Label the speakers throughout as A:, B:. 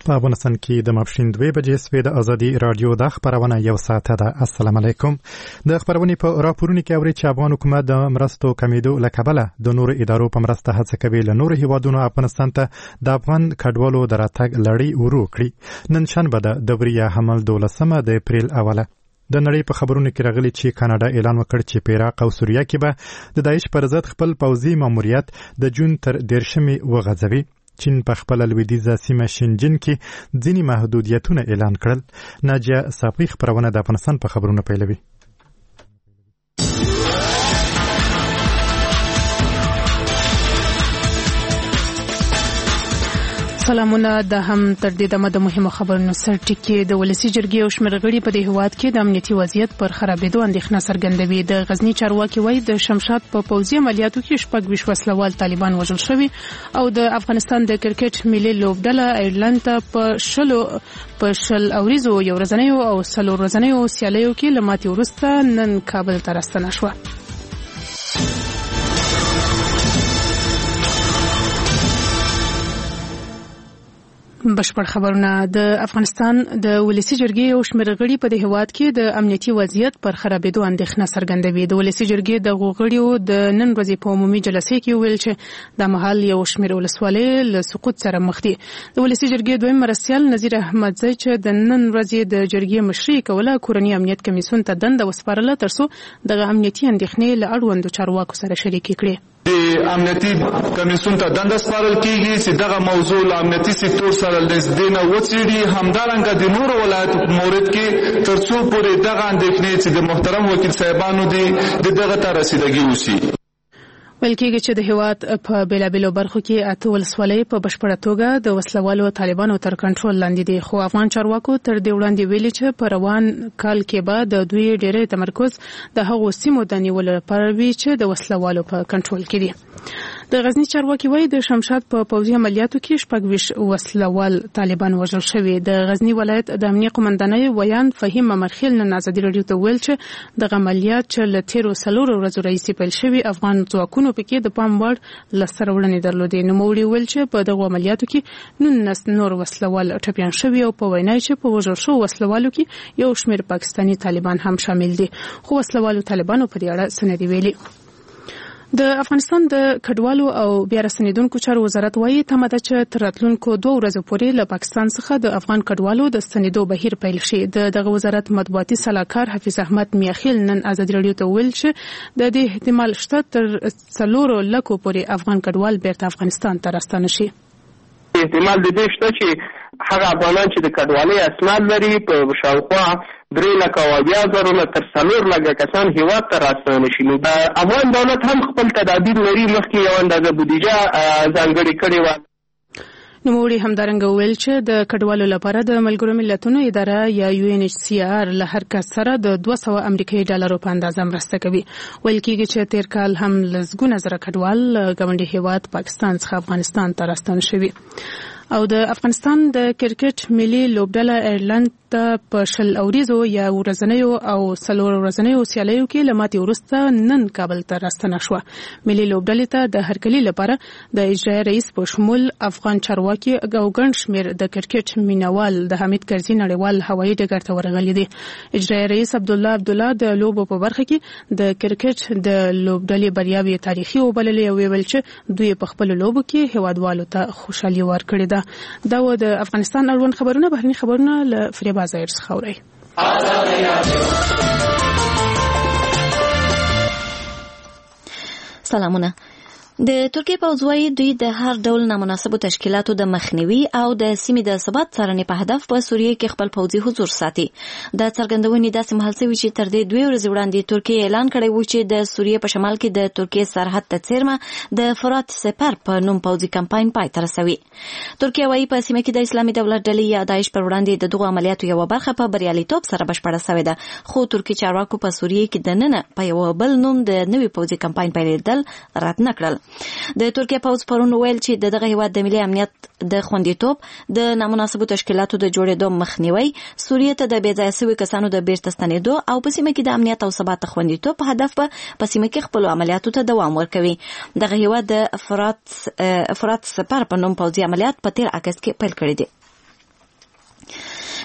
A: په افغانستان کې د ماپښین 2 بجې سوي د ازادي رادیو د خبرونه یو ساعت ده. السلام علیکم. د خبرونې په راپورونو کې اوري چې افغان حکومت د مرستو کمیدو لکبله د نورو ادارو په مرسته هڅه کوي له نورو هیوادونو افغانستان ته د افغان کډوالو د راتګ لړۍ ورو کړي. نن شنبه ده د وریه حمل 12 د اپریل اوله. د نړۍ په خبرونو کې راغلي چې کاناډا اعلان وکړ چې په عراق او سوریه کې به د داعش پر ضد خپل پوځي ماموریت د جون تر 10 وغځوي. چین په خپل لویدیځه سیمه شینجین کې ځینې محدودیتونه اعلان کړل. ناجیه صافی خبرونه د افغانستان په خبرونو پیلوي.
B: سلامونه. د هم تر دې دمه د مهمو خبرونو سرټکی د ولسی جرګې او شمېر غړي په دې هواد کې د امنیتي وضعیت پر خرابېدو اندېښنه څرګندوي. د غزنی چارواکي وایي د شمشاد په پوځي عملیاتو کې 26 وسلوال طالبان وژل شوي او د افغانستان د کرکټ ملي لوبډله ایرلند ته په شل اوریزو یو ورځنیو او څلور ورځنیو سیالیو کې له ماتې وروسته نن کابل ته راستنه شوه. بشپړ خبرونه. د افغانستان د ولسی جرګې او شمېر غړي په دې هواد کې د امنیتي وضعیت پر خرابېدو اندېښنه څرګندوي. د ولسی جرګې د غړیو د نن ورځې په عمومي جلسې کې ویل چې د مهال یو شمېر ولسوالۍ له سقوط سره مخ دي. د ولسی جرګې دویم مرستیال نذیر احمدزی چې د نن ورځې د جرګې مشري کوله کورنی امنیت کمیسیون ته دنده وسپارله ترڅو د امنیتي اندېښنې له اړوندو چارواکو سره شریک کړي.
C: د امنیتي کمیسیون ته دنده سپارل کیږي چې دغه موضوع له امنیتي سکتور سره نږدې نه وڅېړي، همدارنګه د نورو ولایتو په مورد کې ترڅو پورې دغه اندېښنې چې د محترم وکیل صاحبانو دي د دغه ته رسیدګي وشي.
B: ویل کېږي چې د هیواد په بیلابیلو برخو کې 8 ولسوالۍ په بشپړه توګه د وسلوالو طالبانو تر کنټرول لاندې دي، خو افغان چارواکو تر دې وړاندې ویلي چې په روان کال کې به د دوی ډېری تمرکز د هغو سیمو د نیولو لپاره وي چې د وسلوالو په کنټرول کې دي. د غزنی چارواکي وایي د شمشاد په پوځي عملیاتو کې 26 وسلوال طالبان وژل شوي. د غزنی ولایت د امنیه قومندانۍ ویان فهیم ممرخیل نن ازادي رادیو ته ویل چې د عملیات چې له تیرو 4 ورځو راهیسې پیل شوي افغان ځواکونو پکې د پام وړ لسر وړاندې درلودې. نوموړي ویل چې په دغه عملیاتو کې 19 نور وسلوال ټپیان شوي او په وینا چې په وژل شو وسلوالو کې یو شمېر پاکستاني طالبان هم شامل دي، خو وسلوالو طالبانو په دې اړه څه نه دي ویلي. د افغانستان د کډوالو او بیا رسنیدونکو چارو وزارت وایي تمه ده چې تر راتلونکو 2 ورځو پورې له پاکستان څخه د افغان کډوالو د ستنېدو بهیر پیل شي. دغه وزارت مطبوعاتي سلاکار حفیظ احمد میاخیل نن ازادي رادیو ته ویل چې د دې احتمال شته تر 4 لکو پورې افغان کډوال بیرته افغانستان ته راستانه شي.
D: احتمال د دې شته چې هغه افغانان چې د کډوالۍ اسناد لري په شاوخوا 3 لکه او 10,000 تر 4 لکه کسان هیواد ته راستانه شي. نو د افغان دولت هم خپل تدابیر لري، مخکې یو اندازه بودیجه ځانګړې کړې وه.
B: نوموړي همدارنګه ویل چې د کډوالو لپاره د ملګرو ملتونو اداره یا UNHCR له هر کس سره د 200 امریکایي ډالرو په اندازه مرسته کوي. ویل کېږي چې تیر کال هم لسګونه زره کډوال ګاونډي هیواد پاکستان څخه افغانستان ته راستانه شوي. او د افغانستان د کرکټ ملي لوبډله ایرلند ته په شل اوریزو یا ورځنیو او څلور ورځنیو سیالیو کې له ماتې وروسته نن کابل ته راستنه شوه. ملي لوبډلې ته د هرکلي لپاره د اجرایي رئیس په شمول افغان چارواکي او ګڼ شمېر د کرکټ مینوال د حمید کرزي نړیوال هوایي ډګر ته ورغلي دي. اجرایي رئیس عبدالله د لوبو په برخه کې د کرکټ د لوبډلې بریاوې تاریخي وبللې او ویل چې دوی په خپل لوبو کې هیوادوالو ته خوشحالي ورکړې ده. دا و د افغانستان اړوند خبرونه. بهرني خبرونه له فریبا ظاهر څخه اورئ.
E: سلامونه. د ترکیې پوځ وایي دوی د هر ډول نامناسبو تشکیلاتو د مخنیوي او د سیمې د ثبات څارنې په هدف په سوریه کې خپل پوځي حضور ساتي. د څرګندونې داسې مهال شوي چې تر دې 2 ورځې وړاندې ترکیې اعلان کړی و چې د سوریې په شمال کې د ترکیې سرحد ته څیرمه د فرات سپر په نوم پوځي کمپاین پای ته رسوي. ترکیه وایي په سیمه کې د اسلامي دولت ډلې یا داعش پر وړاندې د دغو عملیاتو یوه برخه په بریالیتوب سره بشپړه شوې ده، خو ترکیې چارواکو په سوریه کې دننه په یو بل نوم د نوي پوځي کمپاین پیلېدل رد نه کړل. د ترکیه پوځ پرون ویل چې دغه هیواد د ملي امنیت د خوندیتوب د نامناسبو تشکیلاتو د جوړېدو مخنیوي، سوریه ته د بېځایه شوي کسانو د بیرته ستنېدو او په سیمه کې د امنیت او ثبات خوندیتوب په هدف په سیمه کې خپلو عملیاتو ته دوام ورکوي. دغه هیواد د فرات سپر په نوم پوځي عملیات په تیر اگست کې پیل کړي دي.
B: 4 د افغانستان د ولسی جرګې او شمېر غړي په دې هواد کې د نن ورځې په عمومي جلسې کې ویل چې د مهال یو شمېر ولسوالۍ له سقوط سره مخ دي. ویل کېږي چې تیر کال هم لسګونه زره کډوال ګاونډي هیواد پاکستان څخه افغانستان ته راستانه شوي.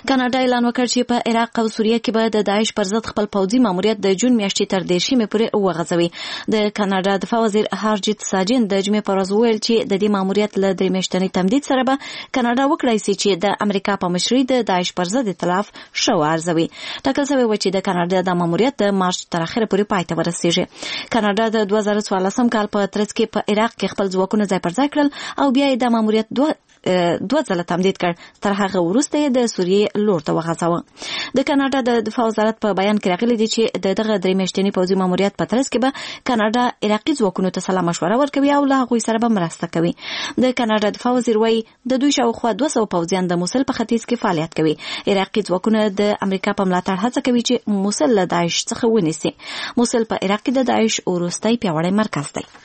E: کاناډا اعلان وکړ چې په عراق او سوریه کې به د داعش پر ضد خپل پوځي ماموریت د جون میاشتې تر 10 پورې وغځوي. د کاناډا دفاع وزیر هارجیت ساجن د جمعې پر ورځ وویل چې د دې ماموریت له 3 میاشتني تمدید سره به کاناډا وکړای شي چې د امریکا په مشرۍ د داعش پر ضد ائتلاف شو ارزوي. ټاکل شوی و چې د کاناډا د ماموریت د مارچ تر اخره پورې پای ته ورسیږي. کاناډا د 2014 کال په ترڅ کې په عراق کې خپل ځواکونه ځای پر ځای کړل او بیا د ماموریت دوه ځله تمدید کړ، تر هغه وروسته یې د سوریې لور ته وغځاوه. د کاناډا د دفاع وزارت په بیان کې راغلي دي چې دغه 3 میاشتني پوځي ماموریت په ترڅ کې به کاناډا عراقي ځواکونو ته سلا مشوره ورکوي او له هغوی سره به مرسته کوي. د کاناډا دفاع وزیر وايي د دوی شاوخوا 200 پوځیان د موسل په ختیځ کې فعالیت کوي. عراقي ځواکونه د امریکا په ملاتړ هڅه کوي چې موسل له داعش څخه ونیسي. موسل په عراق کې د داعش وروستی پیاوړی مرکز دی.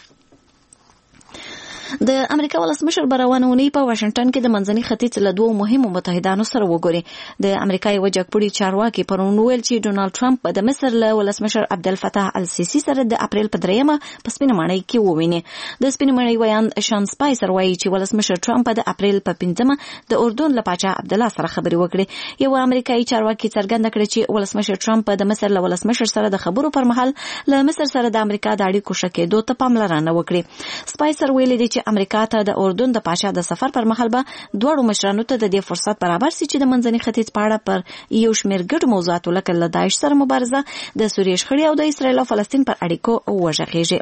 E: د امریکا ولسمشر روانه په واشنگټن کې د منځني ختیځ له دوه مهمو متحدانو سره وګوري. د امریکا یو جګپوړي چارواکي پرون ویل چې ډونالد ټرمپ د مصر له ولسمشر عبدالفتاح السیسی سره د اپریل په 3 په سپینه ماڼۍ کې وویني. د سپینه ماڼۍ ویان شان سپایسر وایي چې ولسمشر ټرمپ د اپریل په 5 د اردن له پاچا عبدالله سره خبرې وکړي. یو امریکایي چارواکي څرګنده کړې چې ولسمشر ټرمپ د مصر له ولسمشر سره د خبرو پر مهال له مصر سره د امریکا د اړیکو ښه کېدو ته پاملرنه وکړي. سپایسر ویلي دی چې امریکا ته د اردن د پاچا د سفر پر مهال به دوړو مشرانو ته د دې فرصت برابر سي چې د منځني ختیځ په اړه پر یو شمېر ګډ موضوعاتو لکه له داعش سره مبارزه، د سوریې شخړې او د اسرائیل او فلسطین پر اړیکو وغږیږي.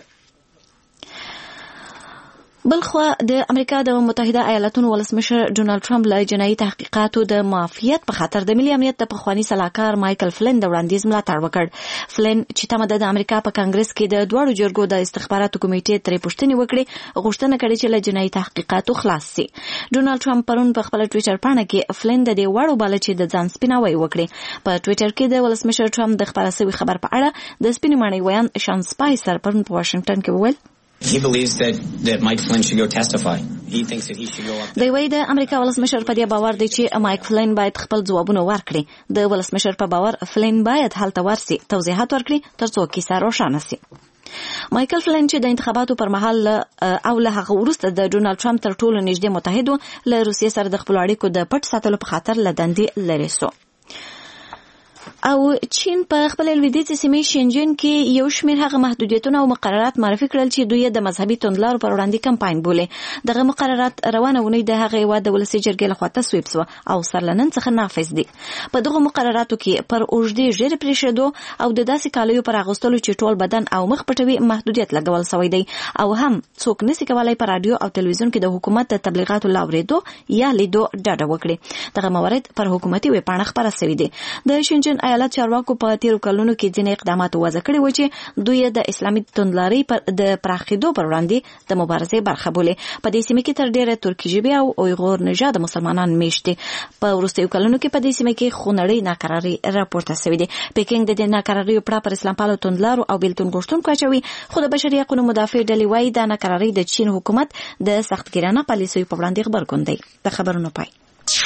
E: بلخوا د امریکا د متحده ایالاتونو ولسمشر ډونالد ټرمپ له جنایي تحقیقاتو د معافیت په خاطر د ملي امنیت د پخوانی سلاکار مایکل فلین د وړاندیز ملاتړ وکړ. فلین چې تمه د امریکا په کانګرس کې د دوړو جرګو د استخباراتو کمیټې ترې پوښتنې وکړي، غوښتنه کړې چې له جنایي تحقیقاتو خلاص شي. ډونالد ټرمپ پرون په خپل ټویټر پاڼه کې فلین د دې وړو بالا چې د ځان سپیناوی وکړي. په ټویټر کې د ولسمشر ټرمپ د خبره شوی خبر په اړه د سپینې ماڼۍ ویان شان سپایسر پرون په واشنگټن کې وویل
F: He believes that Mike Flynn should go testify. He thinks that he should go up.
E: دی وایي د امریکا ولسمشر په دې باور دی چې مایک فلین باید خپل ځوابونه ورکړي. د ولسمشر په باور فلین باید هلته ورسي، توضیحات ورکړي ترڅو کیسه روښانه شي. مایکل فلین چې د انتخاباتو پر مهال او له هغه وروسته د ډونالد ټرمپ تر ټولو نږدې متحد و، له روسیې سره د خپل اړیکو د پټ ساتلو په خاطر له دندې لرې سو. او چین په خپل لویدیځي سیمې شینجین کې یو شمېر هغه محدودیتونه او مقررات معرفي کړل چې دوی د مذهبي توندلارو پر وړاندې کمپاین بولي. دغه مقررات روانه ونی د هغه هیواد د ولسي جرګې لخوا تصویب شو او سر له نن څخه نافذ دي. په دغه مقرراتو کې پر اوږدې ژیړې پرېښودو او د داسې کالیو پر اغوستلو چې ټول بدن او مخ پټوي محدودیت لګول شوی دی، او هم څوک نشي کولای په رادیو او تلویزیون کې د حکومت د تبلیغاتو لاورېدو یا لیدو ډاډه وکړي. دغه موارد پر حکومتي ویبپاڼه خپاره شوي دي. د شینجین ایالت چارواکو په تیرو کلونو کې ځینې اقدامات وضع کړي و چې دوی د اسلامي توندلارۍ د پراخېدو پر وړاندې د مبارزې برخه بولي. په دې سیمه کې تر ډېره ترکي ژبې او اویغور نژاده مسلمانان میشت دي. په وروستیو کلونو کې په دې سیمه کې خونړۍ ناکراري راپورته شوې دي. پیکینګ د دې ناکراریو پر اسلام پالو توندلارو او بیلتون غوښتونکو اچوي، خو د بشري حقوقو مدافع ډلې وايي دا ناکراري د چین حکومت د سختګیرانه پالیسیو په وړاندې غبرګون دی. د خبرونو پای.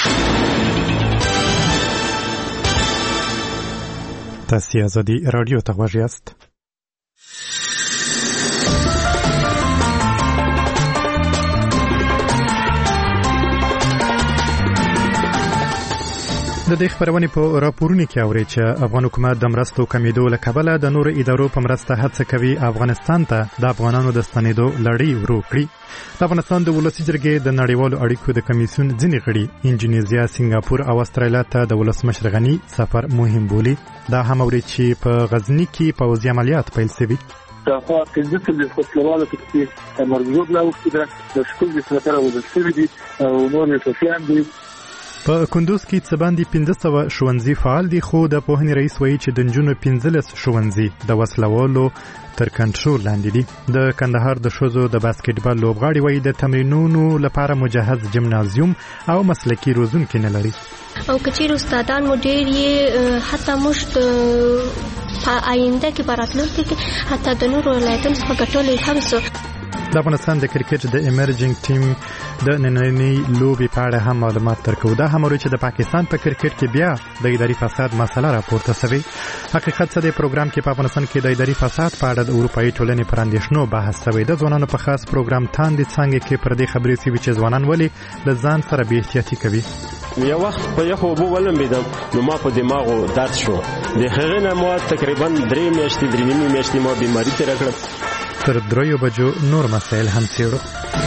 A: تاسو ازادي رادیو ته غوږ یاست. د دې خبرونې په راپورونو کې اوري چې افغان حکومت د مرستو کمیدو له کبله د نورو ادارو په مرسته هڅه کوي افغانستان ته د افغانانو د ستنېدو لړۍ ورو کړي. د افغانستان د ولسي جرګې د نړیوالو اړیکو د کمیسیون ځینې غړي انډونیزیا، سنگاپور او استرالیا ته د ولسمشر غني سفر مهم بولي. دا هم اوري چې په غزني کې پوځي عملیات پیل شوي.
G: دغه کېدل د خپلوانو کې مرزود لا وکړه د شکل د سره وځي دي او نور څه دي.
A: په کندوز کې څه باندې 1500 ښوونځي فعال دي، خو د پوهنې رئیس وایي چې د نجونو 15 ښوونځي د وسلوالو تر کنټرول لاندې دي. د کندهار د ښځو د باسکټبال لوبغاړي وایي د تمرینونو لپاره مجهز جمنازیوم او مسلکي روزونکي نه لري.
H: او کچیر استادان مو ډېر یې حتی موږ په آینده کې براتلونکي کې حتی د نورو ولایتونو څخه ګټلې هم سو.
A: د افغانستان د کرکټ د ایمرجنګ ټیم د نننۍ لوبې په اړه هم معلومات درکو. دا هم چې د پاکستان په کرکټ کې بیا د اداري فساد مسله راپورته شوې. حقیقت څه دی؟ پروګرام کې په افغانستان کې د اداري فساد په اړه د اروپאי ټولنې پر اندېښنو بحث شوی. د ځوانانو په خاص پروګرام تاندې څنګه کې پر دې خبرې شوي چې ځوانان ولې له ځان سره بې احتیاطي کوي.
I: یو وخت په یخو اوبو ولمبېدم نو ما په دماغو درد شو د هغې نه ما تقریبا 3 میاشتې ما بیماري تېره کړه.
A: تر 3 بجو نور مسایل هم څېړو.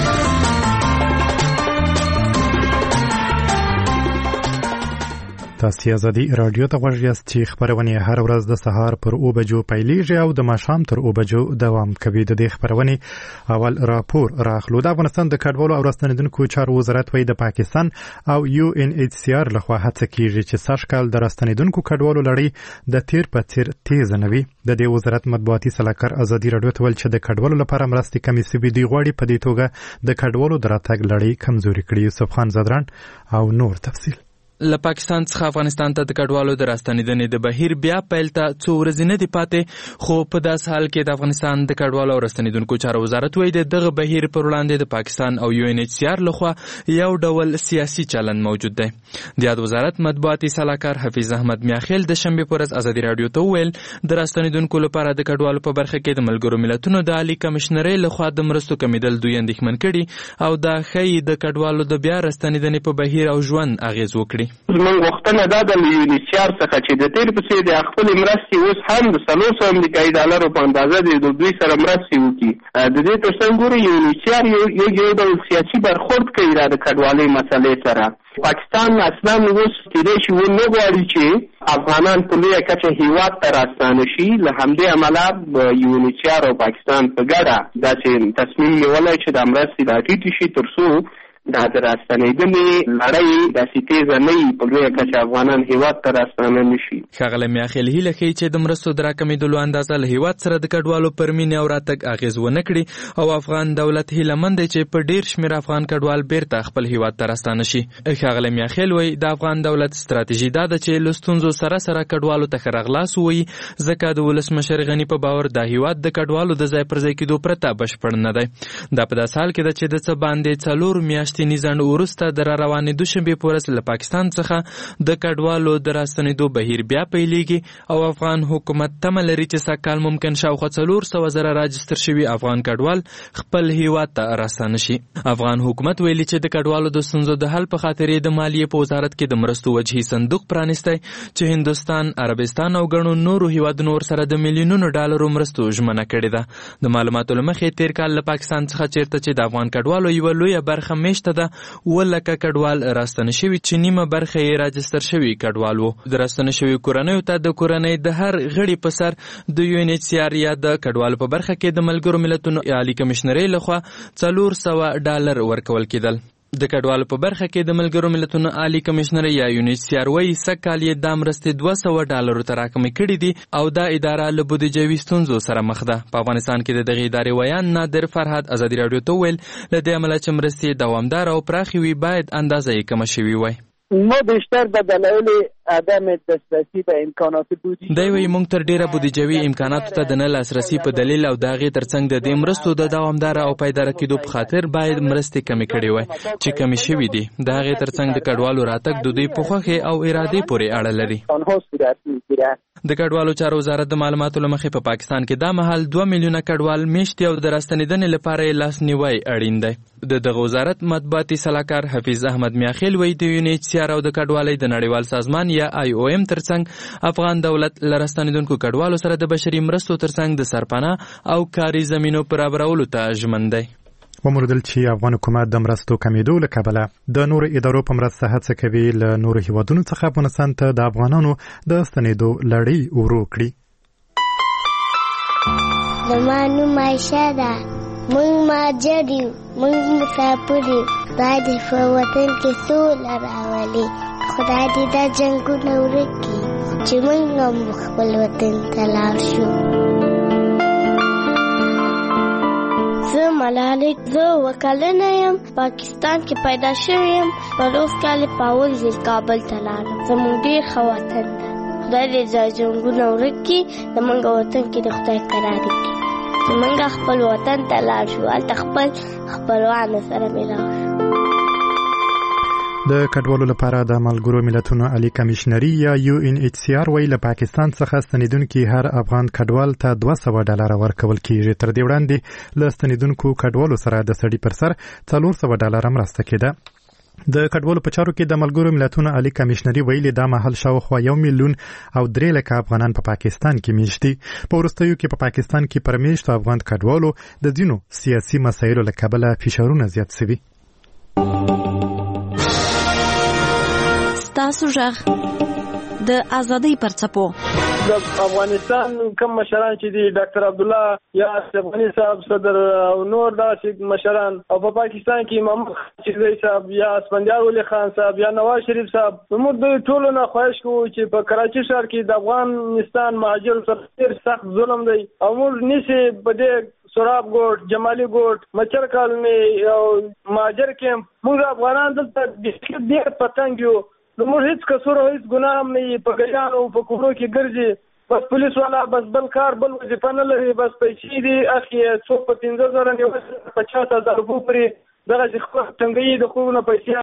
A: تاسو ازادي رادیو ته غوږ یاست چې خبرونه هر ورځ د سهار پر 9 بجو پیلېږي او د ماښام تر 9 بجو دوام کوي. د دې خبرونه اول راپور راخلو. د افغانستان د کډوالو او راستنیدونکو چارو وزارت وایي د پاکستان او UNHCR لخوا هڅه کیږي چې سږ کال د راستنیدونکو کډوالو لړۍ د تیر په څیر تیز نه وي. د دې وزارت مطبوعاتي سلاکار ازادي رادیو ته ویل چې د کډوالو لپاره مرستې کمې سوي دي. غواړي په دې توګه د کډوالو د راتګ لړۍ کمزوري کړي. یوسف خان زدران او نور تفصیل.
J: له پاکستان څخه افغانستان ته د کډوالو د راستنیدنې د بهیر بیا پیل ته څو ورځې نه دي پاتې، خو په داس حال کې د افغانستان د کډوالو او راستنیدونکو چارو وزارت وایي د دغه بهیر پر وړاندې د پاکستان او UNHCR لخوا یو ډول سیاسي چلند موجود دی. د یاد وزارت مطبوعاتي سلاکار حفیظ احمد میاخیل د شنبې په ورځ ازادي رادیو ته وویل د راستنیدونکو لپاره د کډوالو په برخه کې د ملګرو ملتونو د عالی کمشنرۍ لخوا د مرستو کمیدل دوی اندېښمن کړي او دا ښیي د کډوالو د بیا راستنیدنې په بهیر او ژوند اغیز وکړي.
D: نه دا د UNHCR څخه چې د تیر په څیر د خپل مرستې اوس هم د 300 امریکایي ډالرو په اندازه د دوی سره مرستې وکړي. د دې ترڅنګ ګوري UNHCR یو ډول سیاسي برخورد کوي د کډوالۍ مسلې سره. پاکستان اصلا اوس کېدای شي ونه غواړي چې افغانان په لویه کچه هیواد ته راستانه شي. له همدې امله UNHCR او پاکستان په ګډه داسې تصمیم نیولی چې د مرستې راټیټې شي تر څو دا د راستنیدنې لړۍ داسې تیزه نه وي په لویه کچه افغانان هیواد ته راستانه نه شي.
J: ښاغلی میاخیل هیله ښیي چې د مرستو د راکمېدلو اندازه له هیواد سره د کډوالو پر مینې او راتګ اغېز ونه کړي او افغان دولت هیلهمند دی چې په ډیر شمېر افغان کډوال بیرته خپل هیواد ته راستانه شي. ښاغلی میاخیل وایي د افغان دولت ستراتیژي دا ده چې له ستونزو سره سره کډوالو ته ښه راغلاست ووایي، ځکه د ولسمشر غني په باور دا هیواد د کډوالو د ځای پر ځای کېدو پرته بشپړ نه دی. دا په داسې حال کې ده چې د څه باندې 4 میاشتې ځنډ وروسته د راروانېدو شنبې په ورځ له پاکستان څخه د کډوالو د راستنېدو بهیر بیا پیلېږي او افغان حکومت تمه لري چې سږکال ممکن شاوخوا 400,000 راجستر شوي افغان کډوال خپل هیواد ته راستانه شي. افغان حکومت ویلي چې د کډوالو د ستونزو د حل په خاطر د مالیې په وزارت کې د مرستو وجهي صندوق پرانیستی چې هندوستان، عربستان او ګڼو نورو هیوادونو ورسره د میلیونونو ډالرو مرستو ژمنه کړې ده. د معلوماتو له مخې تیر کال له پاکستان څخه چیرته چې د افغان کډوالو یوه لویه برخه میشته ده لکه کډوال راستنه شوي چې نیمه برخه یې راجستر شوي کډوال وو. د راستنه شوي کورنیو ته د کورنۍ د هر غړي په سر د UNHCR یا د کډوالو په برخه کې د ملګرو ملتونو عالی کمشنرۍ لخوا $400 ورکول کېدل. د کډوالو په برخه کې د ملګرو ملتونو عالی کمشنر یا UNHCR وایي سږکال یې دا مرستې $200 ته راکمې کړي دي او دا اداره له بودیجوي ستونزو سره مخ ده. په افغانستان کې د دغې ادارې ویان نادر فرهاد ازادي رادیو ته ویل له دې امله چې مرستې دوامداره او پراخې وي باید اندازه یې کمه شوې وای.
K: ما بیشتر به دلایل عدم دسترسی به امکانات بودجه
J: دی وی مونږ تر ډیره بودیجوي امکاناتو ته د نه لاسرسي په دلیل او داغه ترڅنګ د دې مرستو د دوامدار او پایدار کېدو په خاطر باید مرستې کمې کړي وای چې کمې شوې دي. داغه ترڅنګ د کډوالو راتګ د دوی په خوخه او اراده پورې اړه لري. د کډوالو چارو وزارت د معلوماتو لمخې په پاکستان کې دا مهال 2 میلیونه کډوال میشتي او د راستنیدنې لپاره لاس نیوی اړین دی. د وزارت مطبوعاتي سلاکار حفیظ احمد میاخیل وایي د UNHCR او د کډوالۍ د نړیوال سازمان یا IOM ترڅنګ افغان دولت لراستنیدونکو کډوالو سره د بشري مرستو ترڅنګ د سرپناه او کاري زمینو برابرولو ته ژمن دی.
A: وموندل چې افغان حکومت د مرستو کمیدو له کبله د نورو ادارو په مرسته هڅه کوي له نورو هیوادونو څخه افغانستان ته د افغانانو د ستنېدو لړۍ ورو کړي.
L: زما نوم عایشه ده. موږ مهاجر یو، موږ مسافر یو. خدای دې په وطن کې سوله راولي. خدای دې دا جنګونه ورک کړي چې موږ هم خپل وطن ته لاړ شو. زه ملالۍ، زه وکلنه یم. پاکستان کې پیدا شوی یم. په 9 کال په اول ځل کابل ته لاړم. زموږ ډېر ښه وطن ده. خدای دې دا جنګونه ورک کړي. زموږ وطن کې د خدای کراري کړي. زموږ خپل وطن ته لاړ شو. هلته خپل خپلوانو سره ملاو شو.
A: د کډوالو لپاره د ملګرو ملتونو عالی کمشنري یا UNHCR ویل له پاکستان څخه ستنیدونکو هر افغان کډوال ته $200 ورکول کیږي. تر دې وړاندې له ستنیدونکو کډوالو سره د سړي پر سر $400 مرسته کېده. د کډوالو په چارو کې د ملګرو ملتونو عالی کمشنري ویلي دا مهال شاوخوا 1 میلیون او 3 لک افغانان په پاکستان کې میشتي. په وروستیو کې په پاکستان کې پر میشتو افغان کډوالو د ځینو سیاسي مسایلو له کبله فشارونه زیات شوي.
E: ستاسو ژغ د ازادۍ پرڅپو
M: د افغانستان کوم مشران چې دی ډاکټر عبد الله یا افغاني صاحب صدر او نور داسې مشران او په پاکستان کې امام شریف صاحب یا اسفندیار ولی خان صاحب یا نواز شریف صاحب موږ د ټولو نه خواهش کوو چې په کراچي ښار کې د افغانستان مهاجر سره ډېر سخت ظلم دی او موږ نشي په دې سراب ګوټ جمالي ګوټ مچر کالني او مهاجر کیمپ موږ افغانان دلته ډېر پتنګ یو نو موږ هیڅ قصور او هیڅ ګناه هم نه په ګیانو په کورو کې ګرځي بس پولیس والا بس بل کار بل وظیفه نه لري بس پیسې دي اخی څو په 15000 نه 50000 روپۍ پرې دغه ځخ څنګه د خو نه پیسې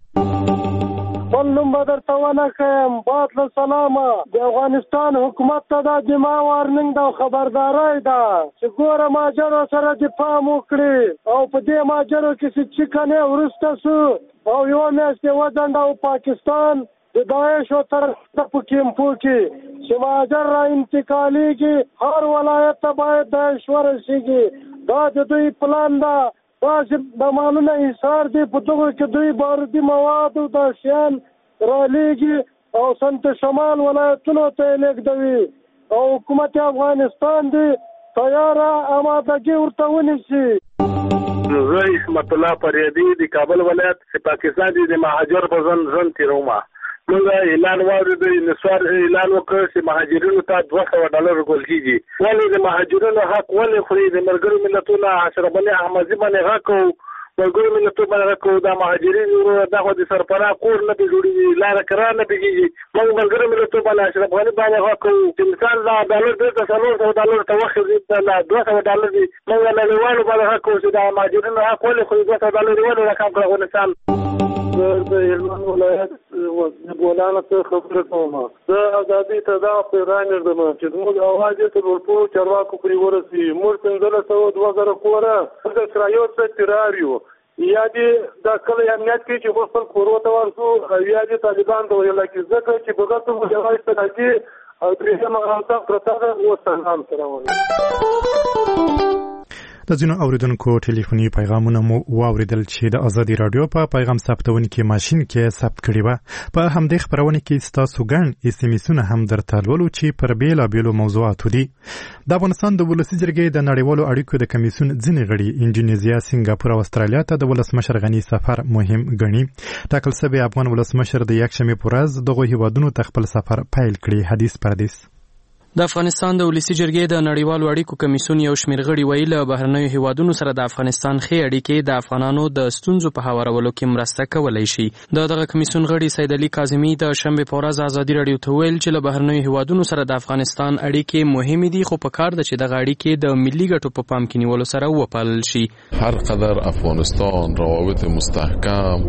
M: اخی
N: بل نوم بدر توانه کوم بات له سلامه د افغانستان حکومت ته د جما وارننګ د خبرداري ده چې ګوره ماجر سره د پام وکړي او په دې ماجر کې چې کنه ورسته سو او یو میاشتې وځنډ او پاکستان د داعش او تر کیمپو کې چې ماجر را انتقالیږي هر ولایت ته باید داعش ورسیږي دا د دوی پلان ده دا چې د مالونه ایثار دي په دغه کې دوی بارودي مواد او د شیان را لیږي او سنت شمال ولایتونو ته لیږدوي او حکومت افغانستان دی تیاره آمادګي ورته ونیسي.
G: زه اسمت الله پریدي د کابل ولایت پاکستان د مهاجر په ځن تیروما موږ اعلان واورید نسوار اعلان وکړ چې مهاجرینو ته $200 ورکول کیږي ولې د مهاجرینو حق ولې خوري د ملګرو ملتونو اشرف علي احمدي باندې حق ملګرو ملتونو باندې حق د مهاجرینو دغه د سرپرا کور نه جوړي لار کرا نه بيږي موږ ملګرو ملتونو باندې اشرف علي باندې حق انسان دا ډالر $300 ته وخت دا $200 دي موږ نه لوالو باندې حق چې د مهاجرینو حق ولې خوري $200 ولې رقم کړو افغانستان
N: د هلمند ولایت بولانا څخه خبره کوم د ازادي تدا پیغام درم چې موږ اواز ته ورپو چرواکو پری ورسي موږ څنګه 2000 کوره د اسرائیل څخه تراریو یا دې د کله امنیت کې چې خپل کورو ته ورسو یا دې طالبان ته ویل کې ځکه چې بغاتو مجاهد ته کې او درې مغالطه پرته او سلام سره ونه
A: د ځینو اوریدونکو ټلیفوني پیغامونه مو واوریدل چې د ازادي رادیو په پیغام ثبتونکو ماشين کې ثبت کړي و په همدې خبرونه کې ستاسو ګڼ اسمسونه هم درته لولو چې پر بیلابیلو موضوعاتو دي. د افغانستان د ولسي جرګې د نړیوالو اړیکو د کمیسیون ځینې غړي انډونیزیا سنگاپور او استرالیا ته د ولسمشر غني سفر مهم ګڼي. ټاکل شوی افغان ولسمشر د یکشنبه پر ورځ دغه هیوادونو ته خپل سفر پیل کړي. حدیث پردیس
O: د افغانستان د ولسي جرګې د نړیوالو اړیکو کمیسیون یو شمېر غړي ویل بهرنیو هیوادونو سره د افغانستان ښې اړیکې د افغانانو د ستونزو په هوارولو کې مرسته کولای شي. دغه کمیسیون غړي سید علي کاظمي د شنبه په ورځ ازادي رادیو ته ویل چې له بهرنیو هیوادونو سره د افغانستان اړیکې مهمې دي خو په کار ده چې دغه اړیکې د ملي ګټو په پام کې نیولو سره وپالل شي.
P: هر قدر افغانستان روابط مستحکم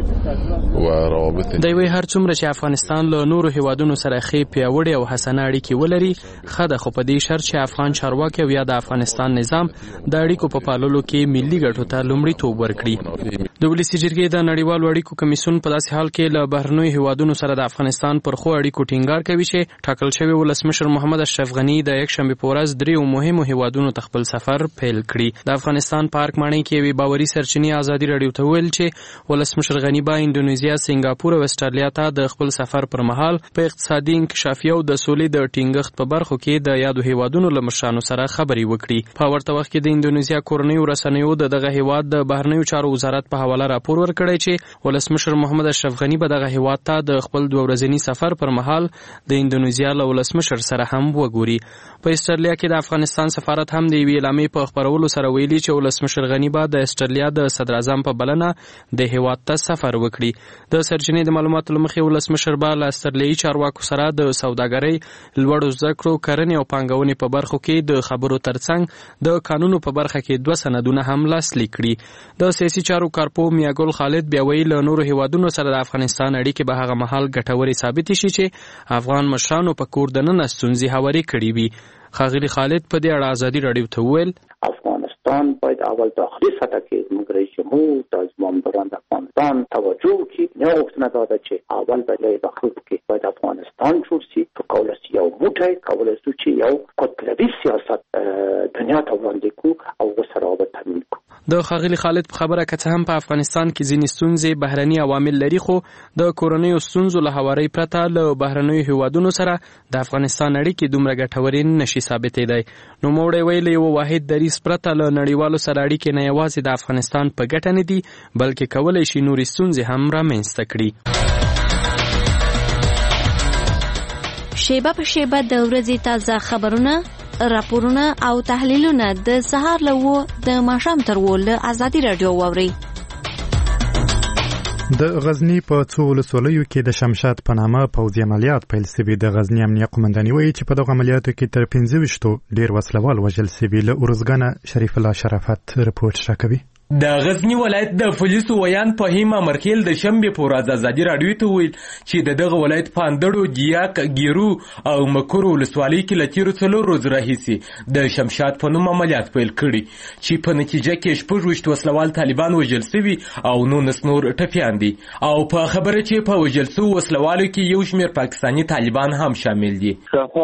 P: و روابط
O: دوی هر څومره چې افغانستان له نورو هیوادونو سره ښې پیاوړې او حسنه اړیکې ولري خده خو په دې شرط چې افغان چارواکي او یا د افغانستان نظام د اړیکو په پاللو کې ملي ګټو ته لومړیتوب ورکړي. د ولسي جرګې د نړیوالو اړیکو کمیسیون په داسې حال کې له بهرنیو هیوادونو سره د افغانستان پر خو اړیکو ټینګار کوي چې ټاکل شوی ولسمشر محمد اشرف غني د یکشنبه په ورځ درې مهمو هیوادونو ته خپل سفر پیل کړي. د افغانستان پارک ماڼۍ کې وی باوري سرچینې ازادي رادیو ته ویل چې ولسمشر غني با انډونیزیا سنگاپور او استرالیا ته د خپل سفر پر مهال په اقتصادي انکشافي او د سولې د ټینګښت په برخو کې د یادو هیوادونو له مشرانو سره خبرې وکړي. په ورته وخت کې د انډونیزیا کورنیو رسنیو دغه هیواد د بهرنیو چارو وزارت په حواله راپور ورکړی چې ولسمشر محمد اشرف غني به دغه هیواد ته د خپل 2 ورځني سفر پر مهال د انډونیزیا له ولسمشر سره هم وګوري. په استرالیا کې د افغانستان سفارت هم د یوې اعلامیې په خبرولو سره ویلي چې ولسمشر غني به د استرالیا د صدر اعظم په بلنه د هیواد ته سفر وکړي. د سرچینې د معلوماتو لمخې ولسمشر به له استرالیایي چارواکو سره د سوداګرۍ، لوړو زده کړو، کرنې او پانګونې په برخو کې د خبرو ترڅنګ د قانونو په برخه کې 2 سندونه هم لاسلیک کړي. د سیاسي چارو کارپو میاګل خالد بیا ویل له نورو هیوادونو سره د افغانستان اړیکې به هغه مهال ګټورې ثابت شي چې افغان مشرانو په کور دننه ستونزې هوارې کړي وي. ښاغلي خالد په دې اړه ازادي رادیو ته ویل
Q: افغانستان افغانستان باید اول داخلی سطح که زموږ رئیس جمهور د زمامداران د افغانستان توجه وکړي. یو غوښتنه دا ده چې اول به لوی مخلوق کې باید افغانستان جوړ شي، په کولای شي یو موټی کولای شي چې یو قطبي سیاست دنیا ته وړاندې کړو او ورسره رابط تامین کړو.
O: د ښاغلي خالد په خبره که څه هم په افغانستان کې ځینې ستونزې بهرني عوامل لري، خو د کورنیو ستونزو له هوارۍ پرته له بهرنیو هیوادونو سره د افغانستان اړیکې دومره ګټورې نشي ثابتېدی. نوموړی ویلي یو واحد دریځ پرته له نړیوالو سره اړیکې نه یوازې د افغانستان په ګټه نه دي بلکې کولی شي نورې ستونزې هم رامنځته کړي.
E: شیبه په شیبه د ورځې تازه خبرونه، راپورونه او تحلیلونه د سهار له 9 د ماښام تر 10 له ازادي رادیو واورئ.
A: د غزنی په څو ولسوالیو کې د شمشاد په نامه پوځي عملیات پیل شوي. د غزنی امنیه قومنداني وایي چې په دغه عملیاتو کې تر 15 ډیر وسلوال وژل شوي. له ارزګانه شریف الله شرافت رپورټ راکوي.
R: د غزنی ولایت د پولیسو ویان فهیم امرخیل د شنبې په ورځ ازادي رادیو ته ویل چې دغه ولایت په اندړو، جیاک، ګیرو او مکور ولسوالۍ کې له تیرو 4 ورځو راهیسې د شمشاد په نوم عملیات پیل کړي چې په نتیجه کې 26 وسلوال طالبان وژل شوي او 19 نور ټپیان دي. او په خبره چې په وژل شوو وسلوالو کې یو شمېر پاکستاني طالبان هم شامل دي.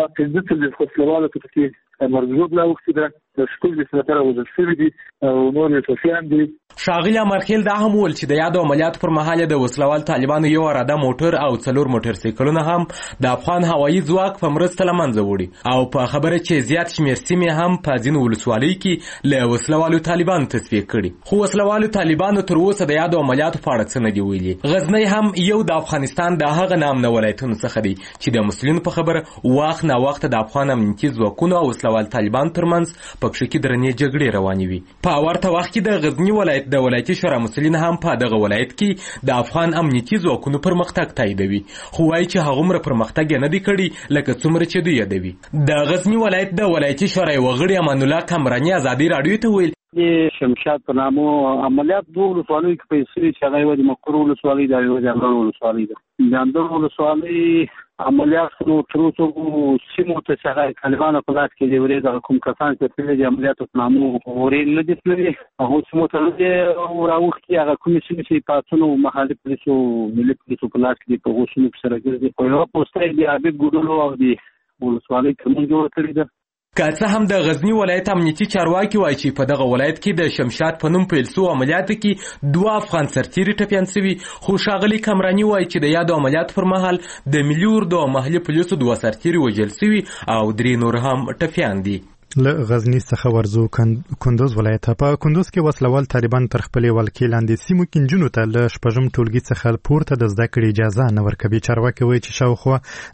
S: مرګوب لا وخت ده د شکل د سره وځل شوی دي او نور ټوفیان دي.
R: ښاغلي امرخیل دا هم ویل چې د یادو عملیاتو پر مهال د وسلوال طالبانو یو اراده موټر او 4 موټر سایکلونه هم د افغان هوایي ځواک په مرسته له منځه وړي. او په خبره چې زیات شمېر سیمې هم په ځینو ولسوالیو کې له وسلوالو طالبانو تصفیه کړي، خو وسلوالو طالبانو تر اوسه د یادو عملیاتو په اړه څه نه دي ویلي. غزنی هم یو د افغانستان د هغه نامنه ولایتونو څخه دی چې د مسؤلینو په خبره وخت نه وخت د افغان امنیتي ځواکونو او وسلوال طالبان ترمنځ پکښې کې درنې جګړې روانې وي. په ورته وخت کې د غزنی ولایت د ولایتي شورا مسؤلین هم په دغه ولایت کې د افغان امنیتي ځواکونو پرمختګ تاییدوي، خو وایي چې هغومره پرمختګ یې نه دی کړی لکه څومره چې دوی یادوي. د غزنی ولایت د ولایتي شورا یو غړي امان الله کمراني ازادي رادیو ته ویل
S: د شمشاد په نامه عملیات 2 ولسوالیو کې پیل شوي چې هغه یوه د مکور ولسوالۍ ده، یوه د اندړ ولسوالۍ ده. د اندړ ولسوالۍ عملیات نو تر اوسه سیمو ته چې هغه طالبانو په لاس کې دي ورې د کوم کسان چې تللي د عملیاتو په نامه ورې نه دي تللي هغو سیمو ته نه دي راوښتي. هغه کومې سیمې چې پاڅون او محلي پولیسو ملي پولیسو په لاس کې دي په هغو سیمو کې سره ګرځي. په یوه پوسته یې د عابد ګوډلو او د ولسوالۍ ترمنځ جوړه کړې ده.
R: که څه هم د غزنی ولایت امنیتي چارواکي وایي چې په دغه ولایت کې د شمشاد په نوم پیل شوو عملیاتو کې 2 افغان سرتیري ټپیان شوي، خو ښاغلي کمراني وایي چې د یادو عملیاتو پر مهال د ملي اردو او محلي پولیسو 2 سرتیري وژل شوي او 3 نور هم ټپیان دي.
A: له غزنی څخه ورځو کندوز ولایت. په کندوز کې وسلوال طالبان تر خپلې ولکې لاندې سیمو کې نجونو ته له 6 ټولګي څخه پورته د زده کړې اجازه نه ورکوي. چارواکي وایي چې شاوخوا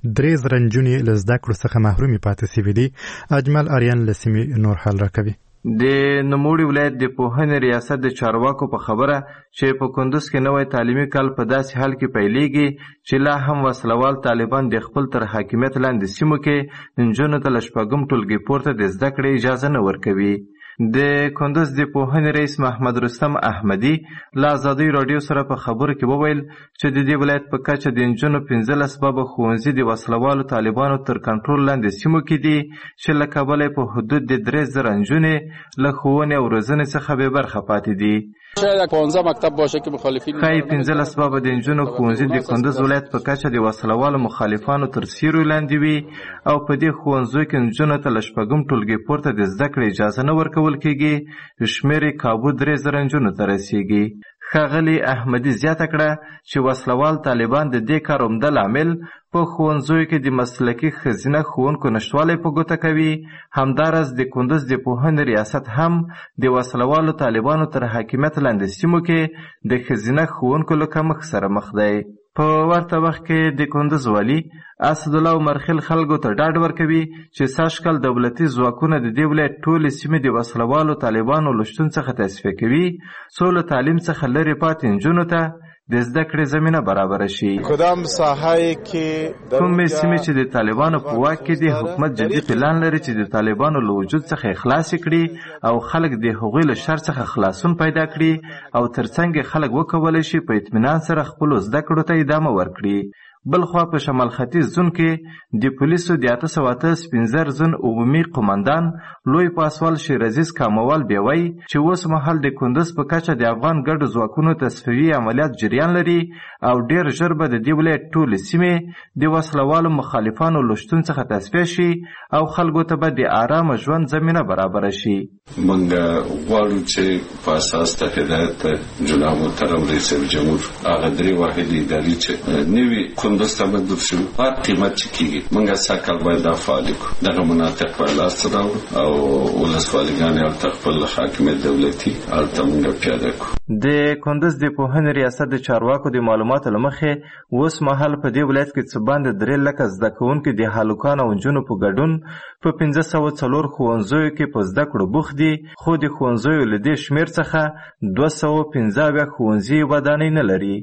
A: 3 نجونې له زده کړو څخه محرومې پاتې شوي دي. اجمل اریان له سیمې نور حال راکوي.
T: د نوموړي ولایت د پوهنې ریاست د چارواکو په خبره چې په کندوز کې نوی تعلیمي کال په داسې حال کې پیلېږي چې لا هم وسلوال طالبان د خپل تر حاکمیت لاندې سیمو کې نجونو ته له 6 ټولګي پورته د زده کړې اجازه نه ورکوي. د کندوز د پوهنې رئیس محمد رستم احمدي له ازادي رادیو سره په خبرو کې وویل چې د دې ولایت په کچه د نجونو 15 اسباب ښوونځي د وسلوالو طالبانو تر کنټرول لاندې سیمو کې دي چې له کابله په حدود د 3000 نجونې له ښوونې او روزنې څخه بې برخه پاتې دي.
U: شاید 15 مکتب باشه که مخالفین
T: خای 15 اسباب د نجونو ښوونځي د کندوز ولایت په کچه د وسلوالو مخالفانو تر سیوري لاندې وي او په دې ښوونځیو کې نجونو ته له 6 ټولګي پورته د زده کړې اجازه نه ورکول کېږي، شمېر یې کابو 3000 نجونو ته رسیږي. ښاغلي احمدي زیاته کړه چې وسلوال طالبان د دې کار عمده لامل په ښوونځیو کې د مسلکي ښځینه ښوونکو نشتوالی په ګوته کوي. همداراز د کندوز د پوهنې ریاست هم د وسلوالو طالبانو تر حاکمیت لاندې سیمو کې د ښځینه ښوونکو له کمښت سره مخ دی. په ورته وخت کې د کندوز والي اسدالله عمرخیل خلکو ته ډاډ ورکوي چې سږکال دولتي ځواکونه د دې ولایت ټولې سیمې د وسلوالو طالبانو له شتون څخه تصفیه کوي څو له تعلیم څخه لرې پاتې نجونو ته د زده کړې زمینه برابره شي.
V: کومې
T: سیمې چې د طالبانو په واک کې دي حکومت جدي پلان لري چې د طالبانو له وجود څخه خلاص کړي او خلک د هغوی له شر څخه خلاصون پیدا کړي او ترڅنګ خلک وکولای شي په اطمینان سره خپل زده کړو ته ادامه ورکړي. بلخوا په شمال ختیځ زون کې د پولیسو د 815 زون عمومي قومندان لوی پاسوال شیر عزیز کاموال بیوي چې اوس مهال د کندز په کچه د افغان ګډو ځواکونو تصفیوي عملیات جریان لري او ډیر ژر به د دې ولایت ټولې سیمې د وسلوالو مخالفانو له شتون څخه تصفیه شي او خلکو ته به د آرامه ژوند زمینه برابره شي.
C: موږ غواړو چې په اساس د هدایت جناب محترم رئیس جمهور هغه درې واحدې ادارې چې نوي کندز ته بدل شو په قیمت چې کېږي موږ ساکل باید دا فعال کړو دغه مناطق په لاس راوړو او ولسوالیګانې هلته خپل حاکمیت دولتي هلته موږ پیاده کړو.
T: د کندز د پوهنې ریاست د چارواکو د معلوماتو له مخې اوس مهال په دې ولایت کې څه باندې 3 لکه زده کوونکي د هلکانو او نجونو په ګډون په 1504 ښوونځیو کې په زده کړو بوخت دي خو د ښوونځیو له دې شمېر څخه 215 ښوونځي ودانۍ نه لري.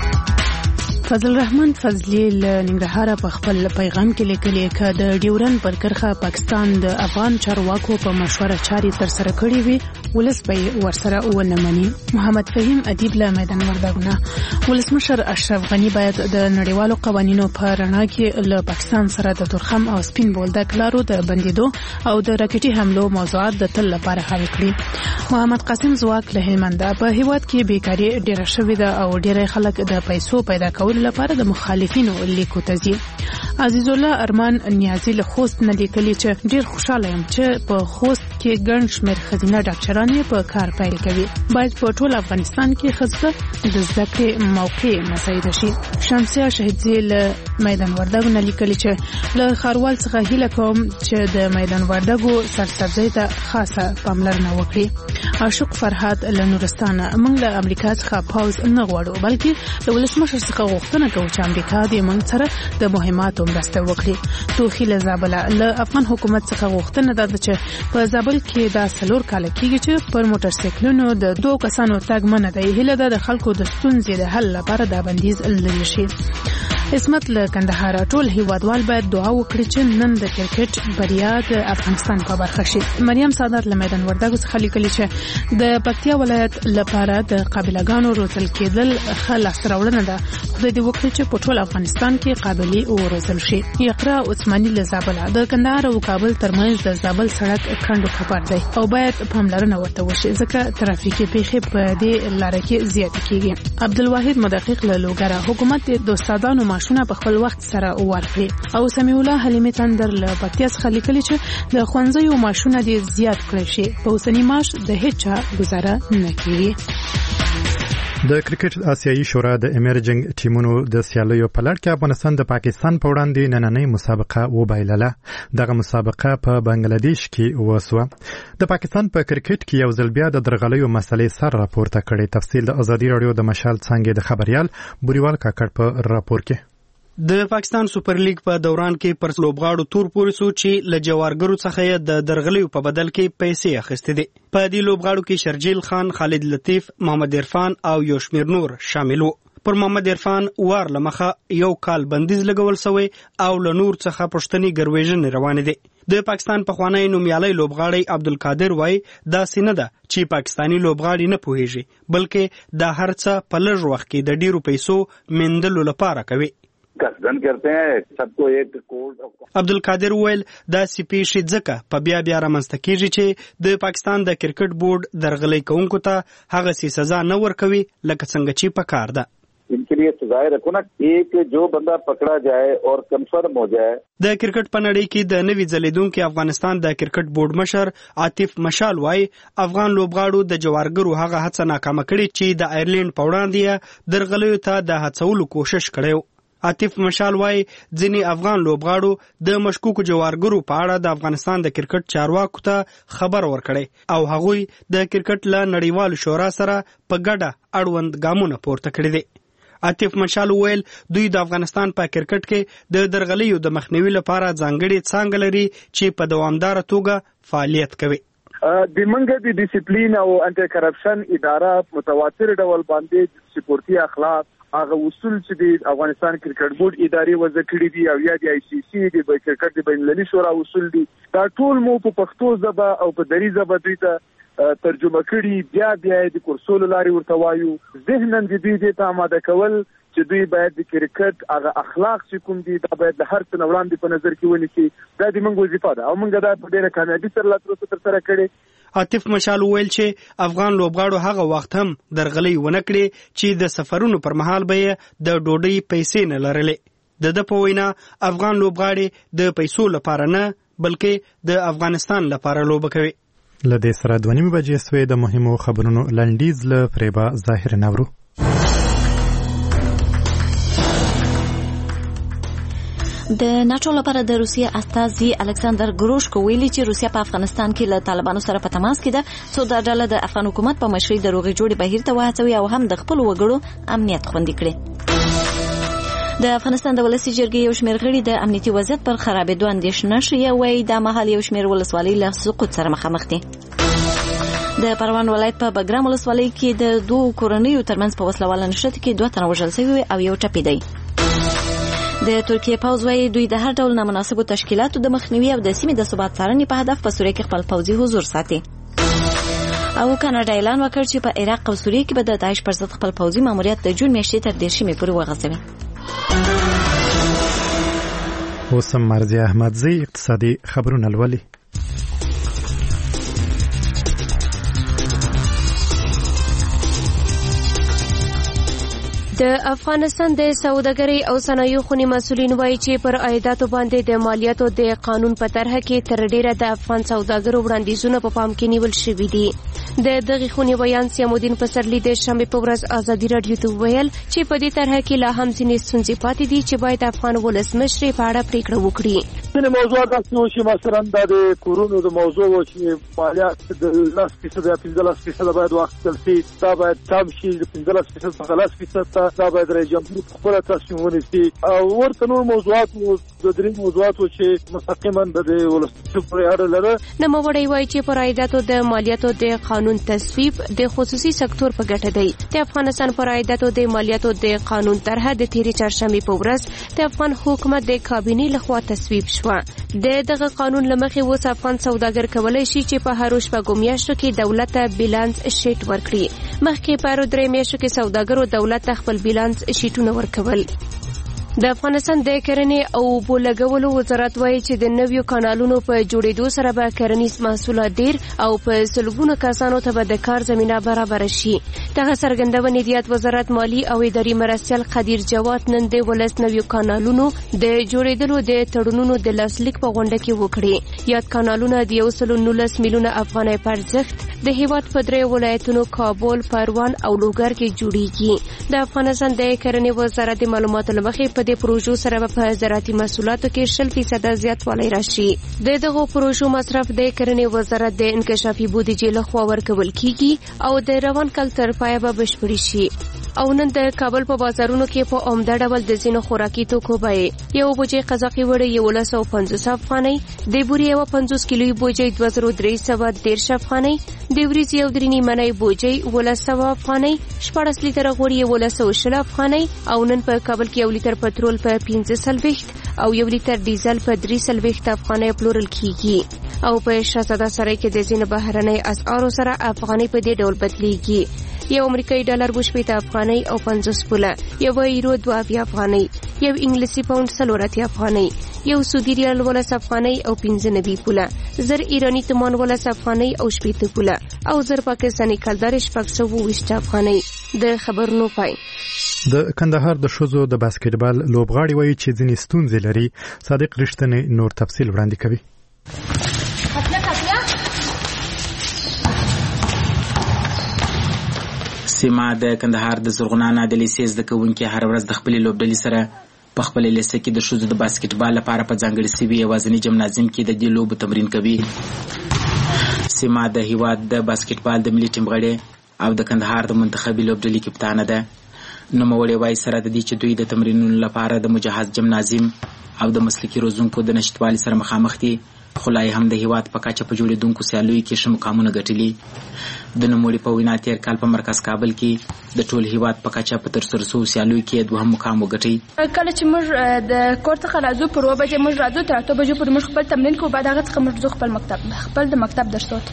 B: فضل الرحمن فضلی له ننګرهاره په خپل پیغام کې لیکلي چې د ډیورن پر کرښه پاکستان د افغان چارواکو په مشوره چارې ترسره کړې وي ولس به ورسره ونه مني. محمد فهیم ادیب له میدان وردګونه ولسمشر اشرف غنی باید د نړیوالو قوانینو په رڼا کې له پاکستان سره د تورخم او سپین بولدک لارو د بندیدو او د راکټي حملو موضوعات د تل لپاره حل کړي. محمد قاسم زواک له هلمند په هیواد کې بیکاری ډیره شوې ده او ډیری خلک د پیسو پیدا کول لپاره د مخالفینو لیکو ته ځي. عزیز الله ارمان نیازی له خوست نه لیکلي چې ډیر خوشاله یم چې په خوست کې ګڼ شمېر ښځینه ډاکټران په کار پیل کوي. باید په ټول افغانستان کې ښځو د زده کړې موقع مساعده شي. شمسیه شهیدزی له میدان وردګو نه لیکلي چې له ښاروال څخه هیله کوم چې د میدان وردګو سرسبزۍ ته خاصه پاملرنه وکړي. عاشق فرهاد له نورستانه موږ له امریکا څخه پاوز نه غواړو بلکې د ولسمشر څخه غوښتنه کوو چې امریکا د موږ سره د مهماتو مرسته وکړي. توخی له زابله له افغان حکومت څخه غوښتنه ده چې په زابل کې دا 4 کال کېږي چې پر موټر سایکلونو د 2 کسانو تګ منع دی. هیله ده د خلکو د ستونزې د حل لپاره دا بندیز لري شي. اسمت له کندهار ټول هیوادوال باید دعا وکړي چې نن د کرکټ بریا د افغانستان په برخه شي. مریم صادر له میدان وردګو څخه لیکلي چې د پکتیا ولایت لپاره د قابلګانو روزل کېدل ښه لاسته راوړنه ده. خدای دې وکړي چې په ټول افغانستان کې قابلیت وروزل شي. اقرا عثماني له زابله د کندهار او کابل ترمنځ د زابل سړک کندو خبر دی او باید پاملرنه ورته وشي ځکه ترافیکي پیښې په دې لار کې زیات کیږي. عبدالواحد مدقق له لوګره حکومت د استادانو معاشونه په خپل وخت سره ورکړي او سمیع الله حلیمي تندر له پکتیا څخه لیکلي چې د ښوونځیو معاشونه دې زیات کړی شي. په اوسني معاش د هیڅ چا گزاره نه کیږي.
A: د کرکټ آسیایي شورا د ایمرجنګ ټیمونو د سیالیو په لړ کې افغانستان د پاکستان په وړاندې نننۍ مسابقه وبایلله. دغه مسابقه په بنگلاديش کې وسوه. د پاکستان په کرکټ کې یو ځل بیا د درغلیو مسلې سر راپورته کړي. تفصیل د ازادي رادیو د مشال څنګه د خبريال بوريوال کاکړ په راپور کې.
V: د پاکستان سوپر لیګ په دوران کې پر لوبغاړو تور پورې سو چې له جوارګرو څخه د درغلیو په بدل کې پیسې اخیستې دي. په دې لوبغاړو کې شرجیل خان، خالد لطیف، محمد عرفان او یوشمیر نور شامل وو. پر محمد عرفان وار لمخه 1 کال بندیز لګول شوی او له نور څخه پښتني ګرویژن روان دي. د پاکستان پخوانی نومیالي لوبغاړی عبدالقادر وای دا سینه ده چې پاکستانی لوبغاړي نه پوهیږي بلکې دا هرڅه په لږ وخت کې د ډیرو پیسو مندلو لپاره کوي.
W: قصدن کرتے ہیں सबको एक कोड
V: عبدالقادر ویل دا سپیشي ځکه په بیا رامنځته کیږي چې د پاکستان د کرکټ بورډ درغلي کوونکو ته هغه سي سزا نه ورکوي لکه څنګه چې پکار ده.
W: इनके लिए सजाएं रखो ना एक जो बंदा पकड़ा जाए और कंफर्म हो जाए.
V: د کرکټ په نړۍ کې د نوي ځلیدونکو افغانستان د کرکټ بورډ مشر عاطف مشال وای افغان لوبغاړو د جوارګرو هغه هڅه ناکامه کړې چې د آیرلند په وړاندې درغلیو ته د هڅولو کوشش کړو. عاطف مشال وای ځینی افغان لوبغاړو د مشکوکو جوارګرو په اړه د افغانستان د کرکټ چارواکو ته خبر ورکړي او هغوی د کرکټ له نړیوال شورا سره په ګډه اړوند ګامونه پورته کړي دي. عاطف مشال ویل دوی د افغانستان په کرکټ کې د درغلیو د مخنیوي لپاره ځانګړي څانګه لري چې په دوامدار توګه فعالیت کوي.
G: د منګه د ډیسپلین او انټي کرپشن اداره متواتر ډول باندې سپورتي اخلاق هغه اصول چې د افغانستان کرکټ بورډ ادارې وضع کړي دي او یا د آی سی سی د کرکټ د بین المللي شورا اصول دي دا ټول مو په پښتو ژبه او په دری ژبه دوی ته ترجمه کړي بیا د کورسولو لاري ورته وایو ذهنن د دې ته آماده کول
W: چې دوی باید د کرکټ هغه اخلاق چې کوم دي دا باید د هر څه وړاندې په نظر کې ونیسي. دا د موږ وظیفه ده او موږ دا په ډېره کامیابي سره لا تر اوسه ترسره کړې.
V: عاطف مشال ویل چې افغان لوبغاړو هغه وخت هم درغلي ونه کړې چې د سفرونو پر مهال به د ډوډۍ پیسې نه لرلې. د په وینا افغان لوبغاړي د پیسو لپاره نه بلکې د افغانستان لپاره لوبه کوي.
A: لدې سره 2:30 بجې سوې د مهمو خبرونو لنډیز له فریبا ظاهر نورو.
E: د ناټو لپاره د روسیې استازي الکساندر ګروشکو ویلي چې روسیا په افغانستان کې له طالبانو سره په تماس کې ده څو دا ډله د افغان حکومت په مشرۍ د روغې جوړې بهیر ته وهڅوي او هم د خپل وګړو امنیت خوندي کړي. د افغانستان د ولسي جرګې یو شمېر غړي د امنیتي وضعیت پر خرابېدو اندېښنه شوي وایي دا مهال یو شمېر ولسوالۍ له سقوط سره مخامخ دي. د پروان ولایت په بګرام ولسوالۍ کې د دوو کورنیو ترمنځ په وسله واله نښتې کې 2 تنه وژل شوي او یو ټپي دی. د ترکیې پوځ وايي دوی د هر ډول نامناسبو تشکیلاتو د مخنیوي او د سیمې د ثبات څارنې په هدف په سوریه کې خپل پوځي حضور ساتي. او کاناډا اعلان وکړ چې په عراق او سوریه کې به د داعش پر ضد خپل پوځي ماموریت د جون میاشتې تر 10 پورې وغځوي.
A: اوس مرزي احمدزي اقتصادي خبرونه لولي.
F: د افغانستان د سوداګرۍ او صنایعو خونې مسؤلین وایي چې پر عایداتو باندې د مالیاتو د قانون په طرحه کې تر ډیره د افغان سوداګرو وړاندیزونه په پام کې نیول شوي دي. د دغه خونې بیان سیمودین پسرلی د شنبې په ورځ ازادي رادیو ته ویل چې په دې طرحه کې لا هم ځینې ستونزې پاتې دي چې باید افغان ولسمشر په اړه پریکړه وکړي.
W: ځینې موضوعات داسې چې مثلا د کورونو د موضوع و چې مالیات د 10% یا 15% باید واخیستل شي، دا باید کم شي، د 15% څخه 10% دا باید رئیس جمهور خپل تصمیم ونیسي. او ورته نور موضوعات د درې موضوعاتو چې مستقیما د ولسمشر پورې اړه لري.
F: نوموړی وایي چې پر عایداتو د مالیاتو د قانون تصویب د خصوصي سکتور په ګټه دی. د افغانستان پر عایداتو د مالیاتو د قانون طرحه د تیرې چهارشنبې په ورځ د افغان حکومت د کابینې لخوا تصویب شوه. د دغه قانون لمخې اوس افغان سوداګر کولای شي چې په هر شپږو میاشتو کې دولت ته بیلانس شیټ ورکړي. مخکې په 3 میاشتو کې سوداګرو دولت ته خپل بیلانس شیټونه ورکول. د افغانستان د کرنې او اوبو لګولو وزارت وایي چې د نویو کانالونو په جوړېدو سره به کرنیز محصولات ډیر او په سلګونو کسانو ته به د کار زمینه برابر شي. دغه څرګندونې د یاد وزارت مالی او اداري مرستیال قدیر جواد نن د ولس نویو کانالونو د جوړېدلو د تړونونو د لاسلیک په غونډه کې وکړي. یاد کانالونه د 119 میلیونه افغانۍ په ارزښت د هیواد په 3 ولایتونو کابل، پروان او لوګر کې جوړیږي. د افغانستان د کرنې وزارت معلوماتو لمخې د پروژو سره په زراعتي محصولاتو کې 60% زیاتوالی راشي. د دغو پروژو مصرف د کرنې وزارت د انکشافي بودیجې لخوا ورکول کیږي او د روان کال تر پایه به بشپړ شي. او نن د کابل په بازارونو کې په عمده ډول د ځینو خوراکي توکو بیې یو بوجۍ قزاقي وړۍ 1150 افغانۍ، د بورې یو 50 کیلوي بوجۍ 2310 افغانۍ، د وریځې یو درې نیمنۍ بوجۍ 1100 افغانۍ، 14 لیتره غوړي 1110 افغانۍ. او نن په کابل کې 1 لیتر پټرول په 15 او 1 لیتر ډیزل په 3 افغانۍ پلورل کیږي. او په شاهزاده سرای کې د ځینو بهرنۍ اسعارو سره افغانۍ په دې ډول بدلیږي. یو امریکایي ډالر 80 افغانۍ او 50 پوله، یو یورو 2 افغانۍ، یو انګلیسي پاوند 4 افغانۍ، یو سعودي ریال 12 افغانۍ او 95 پوله، زر ایرانی تومان 12 افغانۍ او 80 پوله، او زر پاکستاني کلدار 620 افغانۍ. د خبرونو پای.
A: د کندهار د ښځو د باسکټبال لوبغاړي وایي چې ځینې ستونزې لري. صادق رښتینی نور تفصیل وړاندې کوي.
H: سیمه د کندهار د زرغونانه د لیسې زده کوونکي هر ورځ د خپلې لوبډلې سره په خپل لیسې کې د ښځو د باسکټبال لپاره په ځانګړي سوي یوازیني جمنازیم کې د دې لوبو تمرین کوي. سیمه د هیواد د باسکټبال د ملي ټیم غړې او د کندهار د منتخبي لوبډلې کپتانه ده. نوموړې وایي سره د دې چې دوی د تمرینونو لپاره د مجهز جمنازیم او د مسلکي روزونکو د نشتوالي سره مخامخ دي، خو لا هم د هیواد په کچه په جوړېدونکو سیالیو کې ښه مقامونه ګټلي. د نوموړي په وینا تېر کال په مرکز کابل کې د ټول هیواد په کچه په ترسره شوو سیالیو کې 2 مقام وګټي.
I: کله چې موږ د کور څخه راځو پر 2 بجې موږ راځو تر 8 بجې پورې موږ خپل تمرین کوو، بعد هغه څخه موږ ځو خپل د مکتب درسو ته.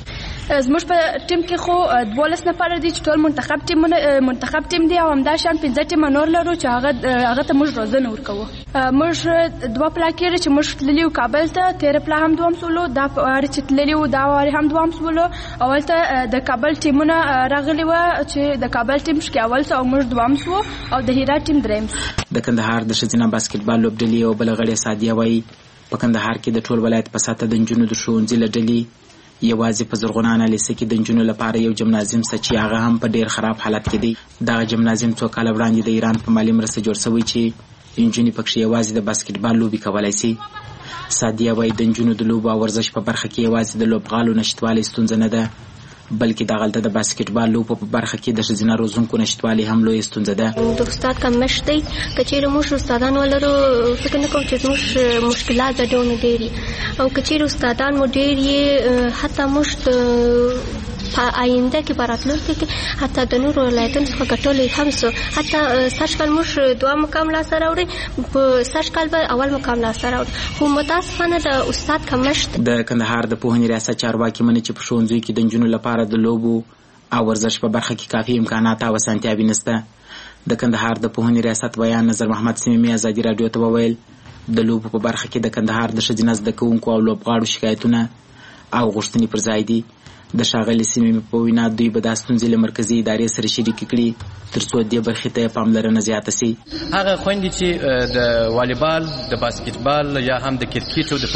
I: زموږ په ټیم کې خو 12 نفر دي چې ټول منتخب ټیم دی او همدا شان 15 ټیم نور لرو چې هغه ته موږ روزنه ورکوو. موږ 2 پلاکیر چې موږ تللی و کابل ته 13 پلا هم دوام سولو دا واره چې تللی و دا واره هم دوام سولو. اول ته د کابل ټیمونه راغلي و چې د کابل ټیم شکه اول ته موږ دوام سو او د هرات ټیم دریم.
H: د کندهار د ښځینه باسکټبال لوبډلې او بلغړې سادیه وایي په کندهار کې د ټول ولایت په ساته د نجونو د ښوونځي له ډلې یوازې په زرغونانه لیسه کې د نجونو لپاره یو جمنازیم شته چې هغه هم په ډیر خراب حالت کې دی. دغه جمنازیم څو کاله وړاندې د ایران په مالي مرسته جوړ شوی چې نجونې پکې یوازې د باسکټبال لوبې کولی شي. سادیه وایي د نجونو د لوبو او ورزش په برخه کې یوازې د لوبغالو نشتوالی ستونزه نه ده بلکې دغلته د باسکټبال لوبو په برخه کې د ښځینه روزونکو نشتوالی هم لویه ستونزه ده.
D: د استاد کمښت دی که چیرې موږ استادان ولرو فکر نه کوم چې زموږ مشکلات د ډېرو ډېر او که چیرې استادان مو ډېر یې حتی موږ په آینده کې په راتلونکي کې حتی د نورو ولایتونو څخه ګټلی هم سو. حتی سږ کال موږ 2 مقام لاسته راوړی په سږ کال به اول مقام لاسته راوړی خو متاسفانه د استاد کمښت.
H: د کندهار د پوهنې ریاست چارواکي مني چې په ښوونځیو کې د نجونو لپاره د لوبو او ورزش په برخه کې کافي امکانات او اسانتیاوې نشته. د کندهار د پوهنې ریاست ویان نظر محمد سمیمي ازادي راډیو ته وویل د لوبو په برخه کې د کندهار د ښځینه زده کوونکو او لوبغاړو شکایتونه او غوښتنې پر ځای دي. د ښاغلي سمیمي په وینا دوی به دا ستونزې له مرکزي ادارې سره شریکې کړي تر څو دې برخې ته پاملرنه زیاته شي.
O: هغه خویندې چې د والیبال د باسکټبال یا هم د کرکټ او د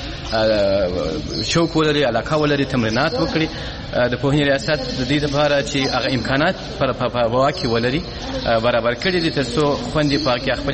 O: فوټبال شوق ولري علاقه ولري تمرینات وکړي د پوهنې ریاست د دې لپاره چې هغه امکانات په واقع ولري برابر کړي دي تر څو خویندې په کې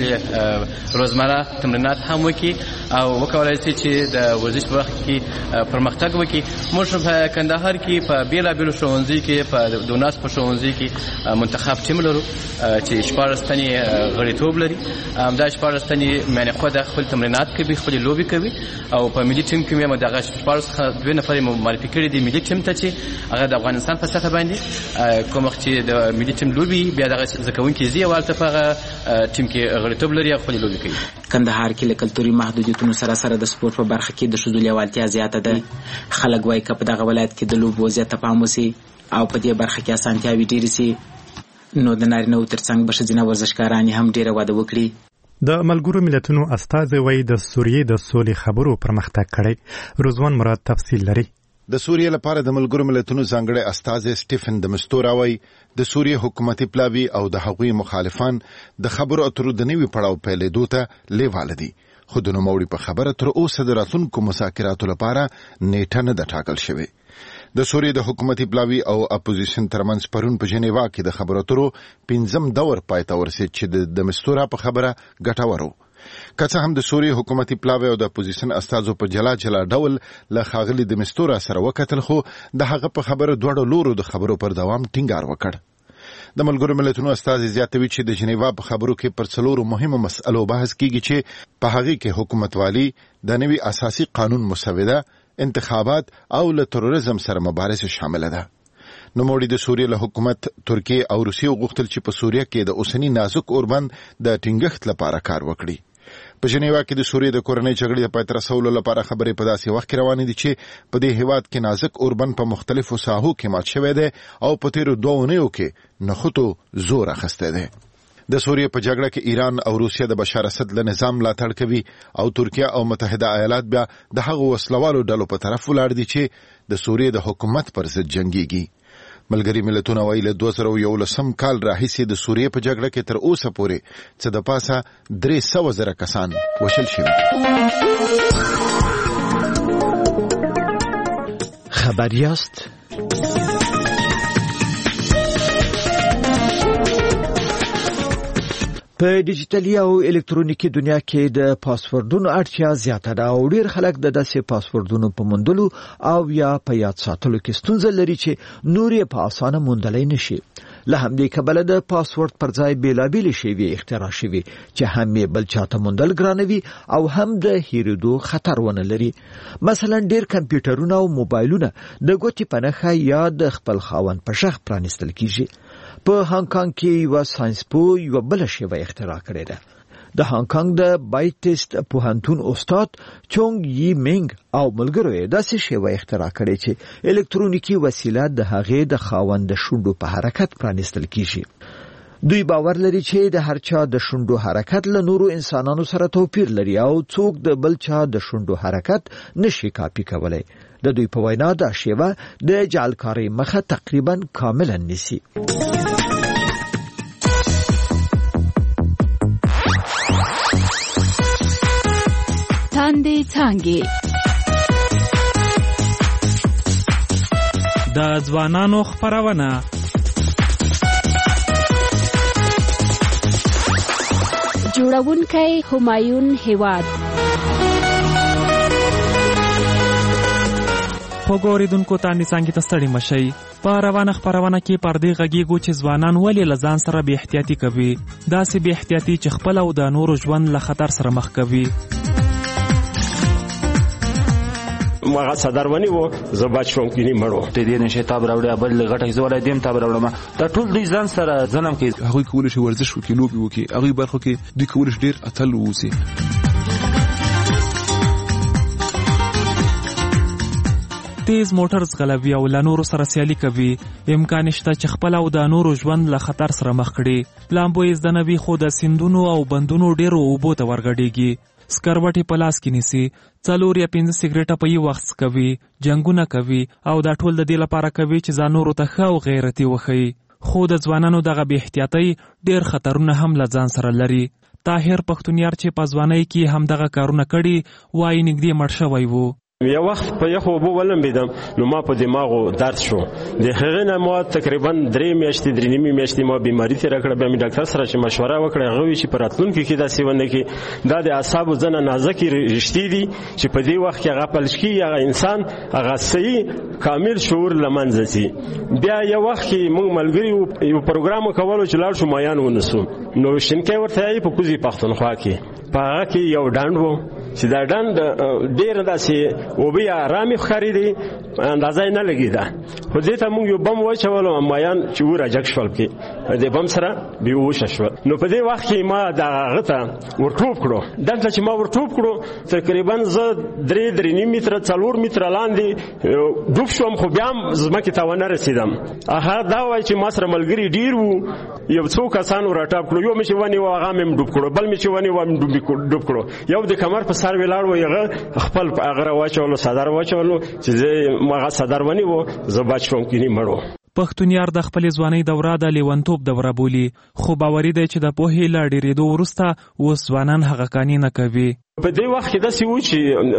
O: خپل روزمره تمرینات هم وکړي او وکولای شي چې د ورزش په برخه کې پرمختګ وکړي. موږ په کندهار کې په بیلابیلو ښوونځي کې په دوناس په ښوونځي کې منتخب ټیم لرو چې 14 تنې غړیتوب لري. همدا 14 تنې معنی خو د خپل تمرینات کوي خپل لوبي کوي او په ملي ټیم کې هم دغه 14 څخه 2 نفر معرفي کړي دي ملي ټیم ته چې هغه د افغانستان په سطح باندې کوم وخت چې د ملي ټیم لوبي بیا دغه ځکهونکي زی والته په ټیم کې غړیتوب لري او خپل لوبي کوي.
H: کندهار کې له کلتوري محدودیتونو سره د سپورت په برخه کې د ښځو لیوالتیا زیاته ده. خلک وایي که په دغه ولایت کې د لوبو زیاته پام وشي او په دې برخه کې اسانتیاوې ډېرې شي نو د نارینه‌وو ترڅنګ به ښځینه ورزشکارانې هم ډېره وده وکړي.
A: د ملګرو ملتونو استازی وایي د سوریې د سولې خبرو پرمختګ کړی. رضوان مراد تفصیل لري.
J: د سوریې لپاره د ملګرو ملتونو ځانګړی استازی سټیفن د مستورا وایي د سوریې حکومتي پلاوي او د هغوی مخالفان د خبرو اترو د نوي پړاو پیلېدو ته لیواله دي خو د نوموړي په خبره تر اوسه د راتلونکو مذاکراتو لپاره نیټه نه ده ټاکل شوې. د سوریې د حکومتي پلاوي او اپوزیشن ترمنځ پرون په جنیوا کې د خبرو اترو 5م دور پای ته ورسېد چې د مستورا په خبره ګټور و. که څه هم د سوریې حکومتي پلاوي او د اپوزیشن استازو په جلا جلا ډول له ښاغلي د مستورا سره وکتل خو د هغه په خبره دواړو لورو د خبرو پر دوام ټینګار وکړ. د ملګرو ملتونو استازي زیاتوي چې د جنیوا په خبرو کې پر 4 مهمو مسألو بحث کیږي چې په هغه کې حکومتوالي د نوي اساسي قانون مسوده انتخابات او له تروریزم سره مبارزه شامل ده. نوموړي د سوریې له حکومت ترکیه او روسیې غوښتل چې په سوریه کې د اوسنی نازک اوربند د ټینګښت لپاره کار وکړي. په جنیوا کې د سوریې د کورنۍ جګړې د پای ته رسولو لپاره خبرې په داسې وخت کې روانې دي چې په دې هیواد کې نازک اوربند په مختلفو ساحو کې مات شوی دی او په تیرو 2 اونیو کې نخودو زور اخیستی دی. د سوریې په جګړه کې ایران او روسیه د بشار اسد له نظام ملاتړ کوي او ترکیه او متحده ایالات بیا د هغو وسلوالو ډلو په طرف ولاړ دي چې د سوریې د حکومت پر ضد جنګيږي. ملګری ملتونه وایي له 2011 کال راهیسې د سوریې په جګړه کې تر اوسه پورې څه د پاسه 300,000 کسان وشل شوي.
K: خبر یاست؟ په ډیجیټلي او الکترونیکي دنیا کې د پاسورډونو اړتیا زیاته ده او ډېر خلک د داسې پاسورډونو په موندلو او یا په یاد ساتلو کې ستونزه لري چې نور یې په اسانه موندلی نشي. له همدې کبله د پاسورډ پر ځای بیلابېلې شیوې اختراع شوي چې هم یې بل چاته موندل ګرانوي او هم د هېرېدو خطر ونه لري. مثلا ډېر کمپیوټرونه او موبایلونه د ګوتې په نښه یا د خپل خاوند په شخ پرانیستل کیږي. په هانګ کانګ کې یو ساينس پوه یو بل شیوه اختراع کړې ده. د هانګ کانګ د بایټیسټ پوهنتون استاد چونګ یی منګ او ملګرو یې داسې شیوه اختراع کړې چې الکترونیکی وسیله د هغې د خاوند شونډو په حرکت پرانیستل کیږي. دوی باور لري چې د هر چا د شونډو حرکت له نورو انسانانو سره توپیر لري او څوک د بل چا د شونډو حرکت نشي کاپی کولای. د دوی په وینا دا شیوه د جعلکارۍ مخه تقریبا کاملا نیسي.
L: تاندې څانګې
M: د ځوانانو خپرونه
L: جوړونکی همایون هیواد.
O: خوګوریدونکو تاندې څانګې ته ستړي مشئ. په روانه خپرونه کې پر دې غږیږو چې ځوانان ولې له ځان سره بې احتیاطي کوي، داسې بې احتیاطي چې خپل او د نورو ژوند له خطر سره مخ کوي.
N: مغه صدرونی وو زبات شوم کینی مړو ته دې نشه تاب راوړې بل غټه زوړې دیم تاب راوړم دا ټول دوی ځان سره ځنم کې
X: هغه کول شي ورزش وکي لوبي وکي هغه برخو کې دوی کول شي ډیر اتل ووسی.
O: تیز موټر ځغلوي او له نورو سره سیالي کوي. امکان شته چې خپل او د نورو ژوند له خطر سره مخ کړي. لامبو یې زدنوي خو د سیندونو او بندونو ډیرو اوبو ته ورګډېږي. سکروټي په لاس کې نیسي، 4 یا 5 سیګریټه په یو وخت کوي، جنگونه کوي او دا ټول د دې لپاره کوي چې ځان نورو ته ښه او غیرتي وښيي. خو د ځوانانو دغه بې احتیاطۍ ډیر خطرونه هم له ځان سره لري. طاهر پښتونیار چې په ځوانۍ کې هم دغه کارونه کړي وایي نږدې مړ شوی وو.
N: یو وخت په یخو اوبو ولمبېدم نو ما په دماغو درد شو. د هغې نه ما تقریبا 3 میاشتې 3.5 میاشتې ما بیماري تېره کړه. بیا مې ډاکټر سره چې مشوره وکړه هغه وایي چې په راتلونکي کې داسې ونه کړي. دا د اعصابو ځنه نازکې رشتې دي چې په دې وخت کې هغه پلش کېږي، هغه انسان هغه صحیح کامل شعور له منځه ځي. بیا یو وخت کې موږ ملګري یو پروګرام کولو چې لاړ شو مایان ونیسو نو شینکۍ ورته یې په کوزي پښتونخوا کې په هغه کې یو ډنډ و چې دا ډنډ ډېر داسې اوبه یې ارامې ښکارېدې اندازه یې نه لګېده. خو دې ته موږ یو بم واچولو مایان چې وراجګ شول کې د بم سره بېهوشه شول. نو په دې وخت کې ما د هغه ته ورټوپ کړو. دلته چې ما ورټوپ کړو تقریبا زه 3.5 متره 4 متره لاندې ډوب شوم خو بیا هم ځمکې ته ونه رسېدم. هغه دا وایي چې ما سره ملګري ډېر وو، یو څو کسان ورټاپ کړو، یو مې چې ونیو هغه مې ډوب کړو، بل مې چې ونیو هم ډوب کړو، یو د کمر په سر ولاړ و هغه خپل هغه واچولو صدر واچولو چې هغه صدر ونیو زه بچ شوم کینی مړو.
O: پښتونیار د خپل ځوانۍ دوره د لیونتوب دوره بولي، خو باوري دی چې د پوهې له ډېرېدو وروسته اوس ځوانان هغه کانې نه کوي.
N: په دې وخت کې داسې و چې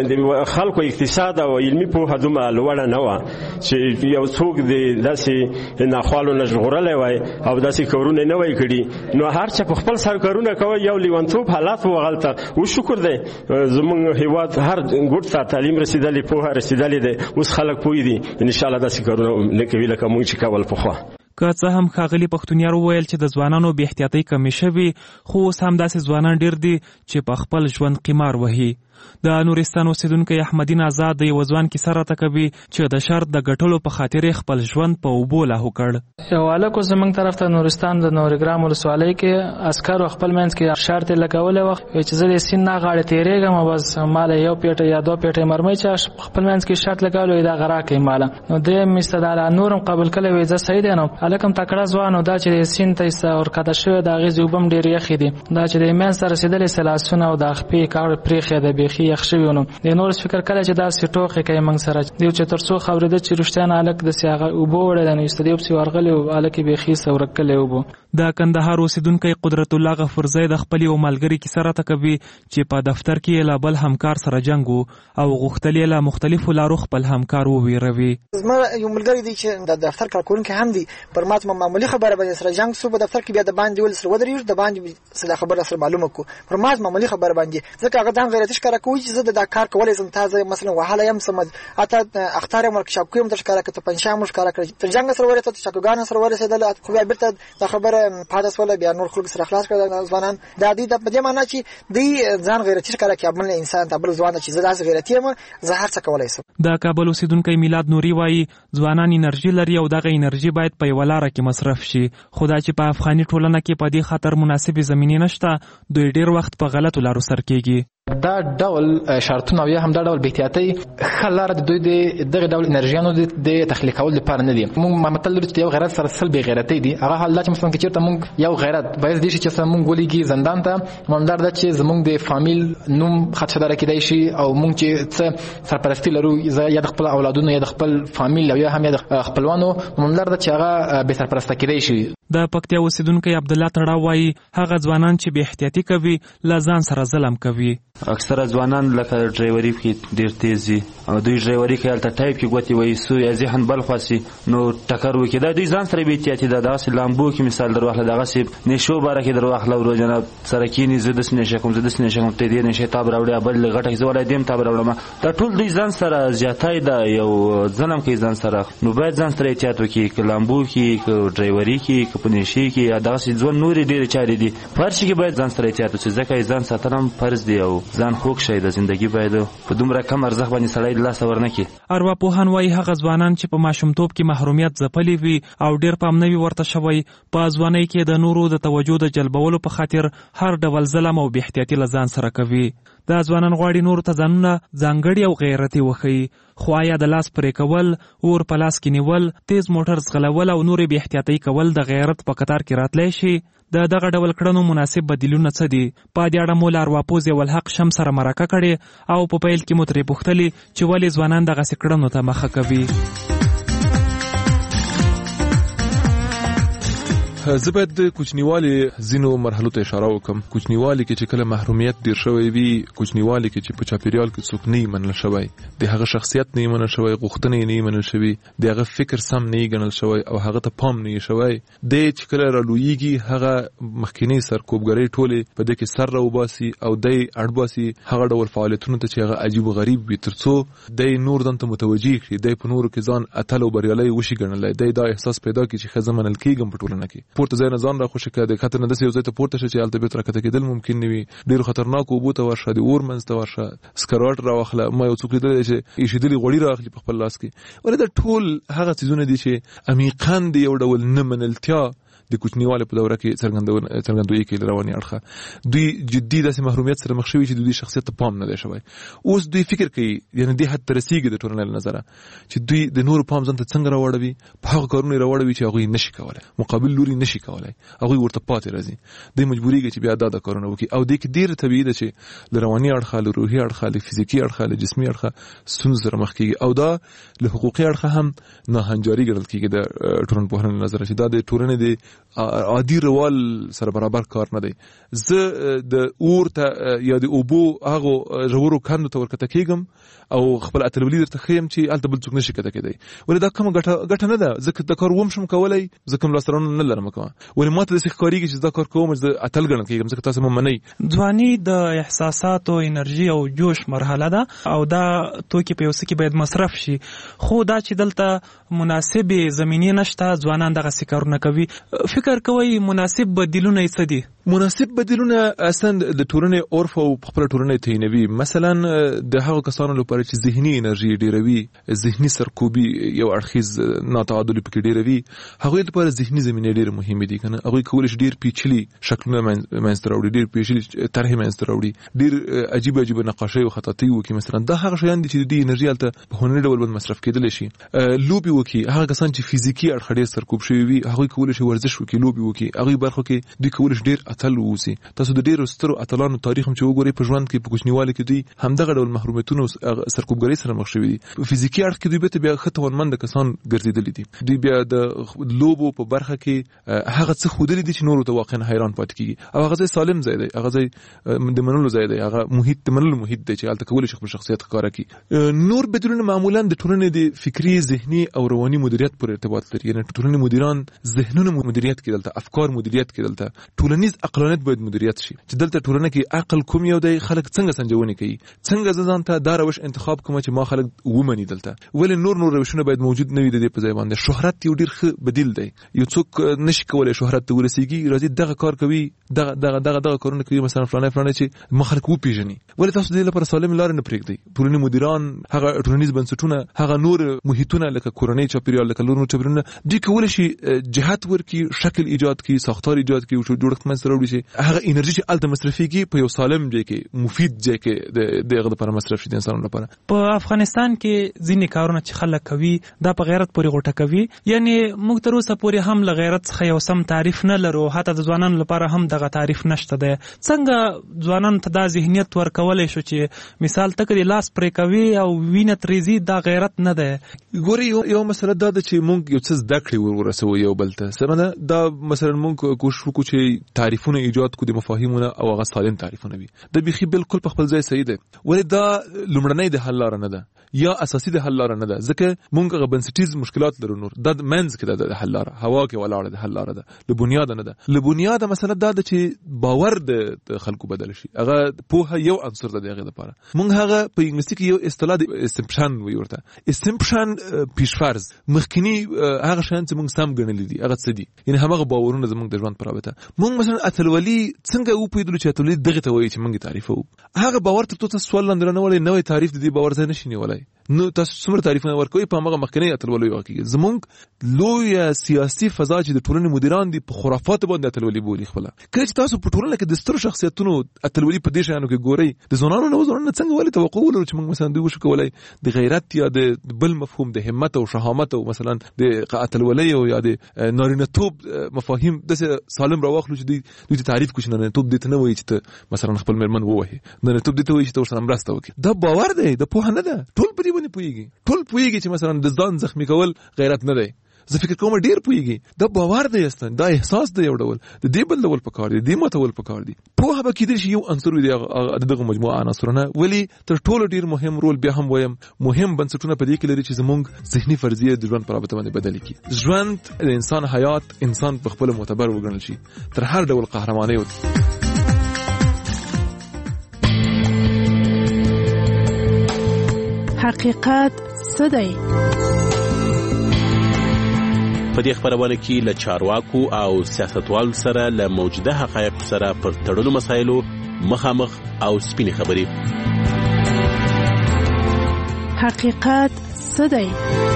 N: خلکو اقتصاد او علمي پوهه دومره لوړه نه وه چې یو څوک د داسې ناخوالو نه ژغورلی وای او داسې کارونه نه وای کړي. نو هر چا په خپل سر کارونه کوي. یو لیونتوب حالات و هغلته و شکر دی زموږ هیواد هر ګوټ ته تعلیم رسېدلی، پوهه رسېدلی دی. اوس خلک پوه دي انشاءالله داسې کارونه نه کوي لکه موږ چې کول پخوا.
O: که څه هم ښاغلي پښتونیار وویل چې د ځوانانو بې احتیاطۍ کمې شوي، خو اوس هم داسې ځوانان ډېر دي چې په خپل ژوند قمار وهي. د نورستان اوسیدونکی احمدین آزاد د یو ځوان کیسه راته کوي چې د شرط د ګټلو په خاطر خپل ژوند په اوبو لاهو کړ.
Y: یو هلک اوس زموږ طرف ته نورستان د نورګرام ولسوالۍ کې عسکرو خپل منځ کې شرط یې لګولی وه چې زه د سیند نه غاړې تېرېږم او بس ماله یو پیټه یا 2 پیټې مرمۍ چې خپل منځ کې شرط لګولی وي دغه راکړئ ماله. نو دی مې استداله نور هم قبول کړی وي زه صحیح دی. نو هلک هم تکړه ځوان و دا چې د سیند ته ورکښته شوی د هغې اوبه هم ډېرې یخې دي. دا چې د منځ ته رسېدلې لاسونه او د خپې کاړ پرېښې د بیخي یخ شوي نو د نور فکر کړی چې داسې ټوکې کوي موږ سره دیو چې تر څو خبرېده چې رښتیا نه هلک داسې هغه اوبه وړی نو ایسته دی پسې ورغلی و هلک یې بیخي ورکلی اوبه.
O: د کندهار اوسیدونکی قدرت الله غفورزی د خپل یو ملګري کیسه راته کوي چې په دفتر کې له بل همکار سره جنګ و او غوښتل یې له مختلفو لارو خپل همکار وویروي.
Z: زما یو ملګری دی چې د دفتر کارکوونکی هم دی، پر ما معمولي خبره باندې سره جنګ سو په دفتر کې، بیا د باندې ول سره ودرېږو د باندې سره خبره سره معلومه کو پر ما معمولي خبره باندې ځکه هغه ځان غیرتي ښکاره کوي چې زه د کار کولی شم. تازه مثلا وهله یم سمد اته اختار ورکشاپ کوم د ښکاره کته پنځه مو ښکاره کړ تر جنګ سره ورته چاکوګان سره ورسېدل خو بیا بیرته د خبره سره پاتې سول بیا نور خلک سره خلاص کړل ځوانان د دې د په معنا چې دی ځان غیرتی ښکارا کې عمل انسان ته بل ځوان چې زړه غیرتی یم زه هر څه کولای شم.
M: د کابل اوسیدونکو میلاد نوري وایي ځوانان انرژي لري او دغه انرژي باید په یو لار کې مصرف شي، خو دا چې په افغاني ټولنه کې په دې خاطر مناسبې زمینې نشته دوی ډیر وخت په غلطو لارو سر کېږي.
C: دا ډول شرطونه یا هم دا ډول بهتیاتي خلاره د دوی دغه ډول انرژیانو د تخلیق کول لپاره نه دي. موږ متل لري چې یو غیرت سره سلبي غیرتي دي. هغه حالت چې مثلا چې موږ یو غیرت باید دي چې موږ ولېږي زندان ته مندار د چې زموږ د فامیل نوم خدشدار کېدای شي او موږ چې سرپرستی لرو یا د خپل اولادونو یا د خپل فامیل یا هم د خپلوانو مندار د چې هغه به سرپرسته کېدای شي.
M: د پکتیا اوسیدونکو عبد الله تړاو وایي هغه ځوانان چې به احتیاطي کوي لا ځان سره ظلم کوي.
P: اکثره ځوانان لکه ډرایوري کې ډیر تیز دي او دوی ډرایوري کې الته ټایپ کې غوتی وایي سو یا ذهن بل خاصي نو ټکر وکړي دا دوی ځان سره به احتیاطي ده. دغه لامبو کې مثال درواخله دغه سي نشو باره کې درواخله ورو جناب سره کې نه زده سنې شکم ته دې نشه تاب راوړي بل غټه زولای دیم تاب راوړم دا ټول دوی ځان سره زیاتای ده یو ځنم کې ځان سره نو باید ځان سره احتیاط وکړي ک لامبو کې ډرایوري کې ک پنيشي کې دغه سي ځون نور ډیر چاري دي فرش کې باید ځان سره احتیاط وکړي ځکه ځان ساتنم فرض دی او ځان خوښ شي د ژوندۍ باید په دومره کم ارزښت باندې سړی د لاس ورنکي.
M: ارواپوهان وایي هغه ځوانان چې په ماشومتوب کې محرومیت ځپلي وي او ډیر پام نه وي ورته شوی په ځوانۍ کې د نورو د توجه د جلبولو په خاطر هر ډول ظلم او بې احتیاطي له ځان سره کوي. دا ځوانان غواړي نور ته ځانونه ځانګړي او غیرتي وښيي، خو آیا د لاس پرې کول، اور په لاس کې نیول، تیز موټر ځغلول او نورې بې احتیاطۍ کول د غیرت په قطار کې راتلی شي؟ د دغه ډول کړنو مناسب بدیلونه څه دي؟ په دې اړه مو له ارواپوه ضیاءالحق شمس سره مرکه کړې او په پیل کې مو ترې پوښتلي چې ولې ځوانان دغسې کړنو ته مخه کوي.
X: زه باید د کوچنیوالي ځینو مرحلو ته اشاره وکم. کوچنیوالي کې چې کله محرومیت ډیر شوی وي، کوچنیوالي کې چې په چاپیریال کې څوک نه منل شوی، د هغه شخصیت نه منل شوی، غوښتنې نه منل شوی، د هغه فکر سم نه ګڼل شوی او هغه ته پام نه شوی، د چې کله رالویږي هغه مخکینی سرکوبګری ټوله په دې کې سر راوباسي او د اړباسي هغه ډول فعالیتونو ته چې هغه عجیب و غریب وي ترڅو د نور دنته متوجي کړي، د په نورو کې ځان اتل او بریالي وشي ګڼلای، د احساس پیدا کړي چې ښځه منل کېږم په ټولنه کې. پورته ځای نه ځان را خوشي کړه، د خطر نه داسې یو ځای ته پورته شه چې هلته بېرته راکښته کېدل ممکن نه وي، ډېرو خطرناکو اوبو ته ورشه، د اور منځ ته ورشه، سکروټ راواخله. ما یو څوک لیدلی چې ایښېدلي غوړي رااخلي په خپل لاس کې. ولې دا ټول هغه څیزونه دي چې عمیقاً د یو ډول نه منلتیا د کوچنیواله په دوره کې څرګندوي کې رواني اړخه دوی جدي داسې محرومیت سره مخ شوي چې دوی شخصیت ته پام نه دی شوی. اوس دوی فکر کوي یعنی دې حد ته رسېږي د ټولنې له نظره چې دوی د نورو پام ځان ته څنګه راوړوي، په هغه کارونه یې راوړوي چې هغوی نشي کولی، مقابل لوري نشي کولی، هغوی ورته پاتې راځي، دوی مجبورېږي چې بیا دا کارونه وکړي. او دې کې ډېر طبیعي ده چې له رواني اړخه، له روحي اړخه، له فزیکي اړخه، له جسمي اړخه ستونزو سره مخ کېږي او دا له حقوقي اړخه هم ناهنجاري ګڼل کېږي د ټولنپوهنې له نظره چې دا د ټولنې د عادي روال سره برابر کار نه دی. زه د اور ته یا د اوبو هغه ژورو کندو ته ورکته کېږم او خپل اتلولي درته ښیم چې هلته بل څوک نشي کته کېدی. ولې دا کومه ګټه نه ده، زه دا کار وم شم کولی، زه کوم لاسته راوړنه نه لرم کومه. ولې ما ته داسې ښکارېږي چې دا کار کوم چې زه اتل ګڼل کېږم ځکه تاسو مه منئ.
M: ځواني د احساساتو، انرژي او جوش مرحله ده او دا توکي په یو څه کې باید مصرف شي، خو دا چې دلته مناسبې زمینې نشته ځوانان دغسې کارونه کوي. فکر کوئ مناسب بدیلونه یې څه دي؟
X: مناسب بدیلونه اصلا د ټولنې عرف او خپله ټولنه تعینوي. مثلا د هغو کسانو لپاره چې ذهني انرژي ډیروي، ذهني سرکوبي یو اړخیز ناتعادلي پکې ډیروي، هغوی لپاره ذهني زمینې ډېرې مهمې دي که نه. هغوی کولی شي ډېر پیچلي شکلونه منځته راوړي، ډېر پیچلي طرحې منځته راوړي، ډېر عجیب عجیب نقاشۍ او خطاطۍ وکړي. مثلا دا هغه شیان دي چې د دې انرژي هلته په هنري ډول باندې مصرف کېدلی شي. لوبې وکړي، هغه کسان چې فزیکي اړخه ډېر سرکوب شوي وي هغوی کولی شي ورزش وکړي، لوبې وکړي. هغوی برخو کې دوی کولی شي ډېر اتل واوسي. تاسو د ډېرو سترو اتلانو تاریخ هم چې وګورئ په ژوند کې په کوچنیوالي کې دوی همدغه ډول محرومیتونو سرکوبګرۍ سره مخ شوي دي. په فزیکي اړخ کې دوی بیرته بیا ښه توانمنده کسان ګرځېدلي دي. دوی بیا د لوبو په برخه کې هغه څه ښودلي دي چې نورو ته واقعا حیران پاتې کېږي او هغه ځای سالم ځای دی، هغه ځای د منلو ځای دی، هغه محیط د منلو محیط دی چې هلته کولی شي خپل شخصیت ښکاره کړي. نور بدلونه معمولا د ټولنې د فکري، ذهني او رواني مدیریت پورې ارتباط لري. یعنې ټولنې مدیران ذهنونه مدیریت کړي دلته، افکار مدیریت کړي دلته، ټولنیز عقلانیت باید مدیریت شي چې دلته ټولنه کې عقل کوم یو دی خلک څنګه سنجونې کوي څنګه ځان ته دا روش انتخاب کوم چې ما خلک ومني دلته ولې نور روشونه باید موجود نه وي د دې په ځای باندې شهرت یو ډیر ښه بدیل دی یو څوک نشي کولای شهرت ته ورسیږي راځي دغه کار کوي دغه کارونه کوي مثلا فلانه چې ما خلک وپیژني ولې تاسو دې لپاره سالم لار نه پرېږدئ ټولنې مدیران هغه ټولنیز بنسټونه هغه نور محیطونه لکه کورنۍ چاپیریال لکه نور چاپیریالونه دوی کولی شي جهت ورکړي شکل ایجاد کړي ساختار ایجاد کړي او جوړښت منځ ته راوړي چې هغه انرژي چې الته مصرفيږي په یو سالم ځای کې مفید ځای کې دغه لپاره مصرف شي د انسانانو لپاره
M: په افغانستان کې ځینې کارونه چې خلک کوي دا په غیرت پورې غوټه کوي یعنی موږ تر اوسه پورې هم له غیرت څخه یو سم تعریف نه لرو حتی د ځوانانو لپاره هم دغه تعریف نشته دی څنګه ځوانانو ته دا ذهنیت ورکولای شو چې مثال تک د لاس پرې کوي او وینه تریزي دا غیرت نه ده
X: ګوري یو مسله دا ده چې موږ یو څه زده کړې ورسوو یو بل ته سمه دا مثلا موږ کوشش وکړو چې تعریفونه ایجاد کړو د مفاهیمونه او هغه سالم تعریفونه وي د بيخي بالکل په خپل ځای صحیح ده ولې دا لومړنۍ د حل لار نه ده یا اساسي د حل لار نه ده ځکه موږ غو بنسټیز مشکلات لرو نور د منځ کې د حل لار هوا کې ولاړه د حل لار ده له بنیاد نه ده له بنیاد مسله دا ده چې باور د خلکو بدل شي هغه په یو عنصر ده دغه لپاره موږ هغه په انګلیسي کې یو اصطلاح د استمپشن وی ورته استمپشن پیشفرض مخکینی هغه شان چې موږ سم ګڼل دي هغه څه دي یعنی هغه باورونه زموږ د ژوند پر رابطه موږ مثلا اتلولي څنګه و پیدل چې اتلولي دغه ته وایي چې موږ تعریفو هغه باور تر څو سوال لاندې نه ولې نوې تعریف د دې باور ځای نشي نیولای نو تاسو څومره تعریفونه ورکوي په هغه مخکنی اتلولي واقعي زموږ لوی سیاسي فضا چې د ټولنې مدیران دي په خرافات باندې اتلولي بولي خپل کله چې تاسو په ټولنه کې د ستر شخصیتونو اتلولي په دې شانو کې ګوري د زونانو نو زونانو څنګه ولې توقع ولرو چې موږ مثلا دوی وشو کولای د غیرت یا د بل مفهوم د همت او شهامت او مثلا د اتلولي او یا د نارینه توب مفاهیم د سالم راوخلو چې دوی تعریف کوي نه توب دې نه وایي چې مثلا خپل مرمن ووهي نه توب دې ته وایي چې تاسو سره مرسته وکړي دا باور دی د پوهه نه ده ټول په دې باندې پوهیږي ټول پوهیږي چې مثلا د ځان زخمی کول غیرت نه دی زه فکر کوم ډیر پوهیږي دا باور دی استن دا احساس دی یو ډول د دې بل ډول پکار دی د متول پکار دی په هغه کې د یو عنصر دی دغه مجموعه عناصرونه ولی تر ټولو ډیر مهم رول بیا هم وایم مهم بنسټونه په دې کې لري چې زموږ ذهني فرضیه د ژوند په رابطه باندې بدل کی ژوند د انسان حیات انسان په خپل معتبر وګڼل شي تر هر ډول قهرماني
L: حقیقت څه دی
B: په دې خبرونه کې له چارواکو او سیاستوالو سره له موجوده حقایقو سره پر تړلو مسایلو مخامخ او سپینې خبرې
L: حقیقت څه دی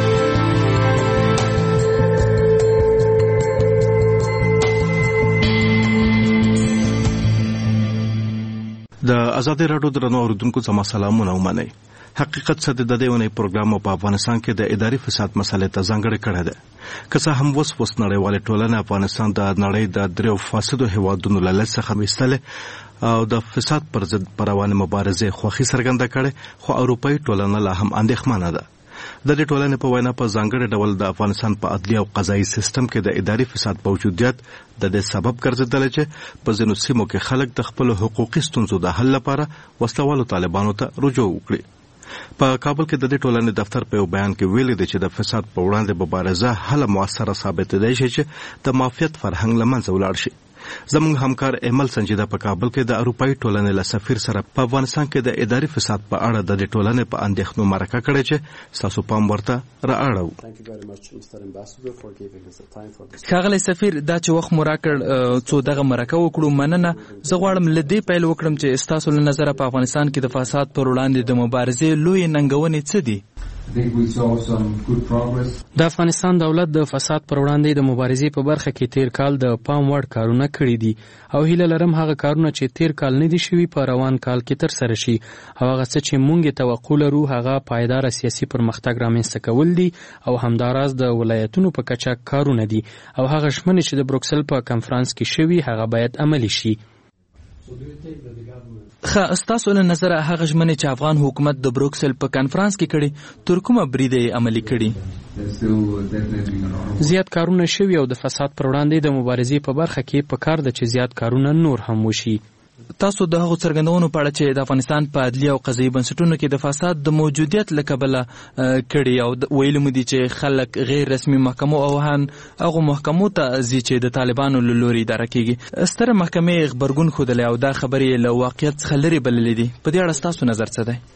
Q: د آزادۍ راډیو درنو اوریدونکو زما سلامونه ومنئ حقیقت څه د دې ونې پروګرام په افغانستان کې د اداري فساد مسلې ته ځانګړې کړه ده که څه هم وس نړیواله ټولنه افغانستان د نړۍ د دریو فاسدو هیوادونو له لړ څخه وستله او د فساد پر ضد روانه مبارزه خوخي څرګنده کړي خو اروپאי ټولنه لا هم اندېښمنه ده د دې ټولنې په وینا په ځانګړي ډول د افغانستان په عدلي او قضایي سیستم کې د اداري فساد موجودیت د دې سبب ګرځیدل چې په ځینو سیمو کې خلک د خپل حقوقي ستونزو د حل لپاره وسلوالو طالبانو ته رجوع وکړي په کابل کې د دې ټولنې دفتر په بیان کې ویلي دی چې د فساد په وړاندې مبارزه هله موثره ثابت دی چې د مافیات فرهنګ لمنځه ولاړ شي زموږ همکار احمد سنجیده په کابل کې د اروپאי ټولنې له سفیر سره په افغانستان کې د اداري فساد په اړه د ټولنې په اندېښنو مرکه کړې چې تاسو پام ورته رااړو
O: ښاغلی سفیر دا چې وخت مو راکړ څو دغه مرکه وکړو مننه زه غواړم له دې پیل وکړم چې ستاسو له نظره په افغانستان کې د فساد پر وړاندې د مبارزې لوی ننګونې څه دي د افغانستان دولت د فساد پر وړاندې د مبارزې په برخه کې تیر کال د پام وړ کارونه کړي دي او هیله لرم هغه کارونه چې تیر کال نه دي شوي په روان کال کې تر سره شي او هغه څه چې مونږ توقع لرو هغه پایدار سیاسي پرمختګ رامنځته کول دي او همداراز د ولایتونو په کچه کارونه دي او هغه ژمنې چې د بروکسل په کنفرانس کې شوي هغه باید عملي شي ستاسو له نظره هغه ژمنې چې افغان حکومت د بروکسل په کنفرانس کې کړي تر کومه بریده یې عملي کړي زیات کارونه شوي او د فساد پر وړاندې د مبارزې په برخه کې په کار ده چې زیات کارونه نور هم وشي
G: تاسو د هغو څرګندونو په اړه چې د افغانستان په عدلي او قضایي بنسټونو کې د فساد د موجودیت له کبله کړي او ویلي مو دي چې خلک غیر رسمي محکمو او هغو محکمو ته ځي چې د طالبانو له لوري اداره کیږي. ستره محکمې غبرګون ښودلی او دا خبرې له واقعیت څخه لرې بللې دي. په دې اړه ستاسو نظر څه دی؟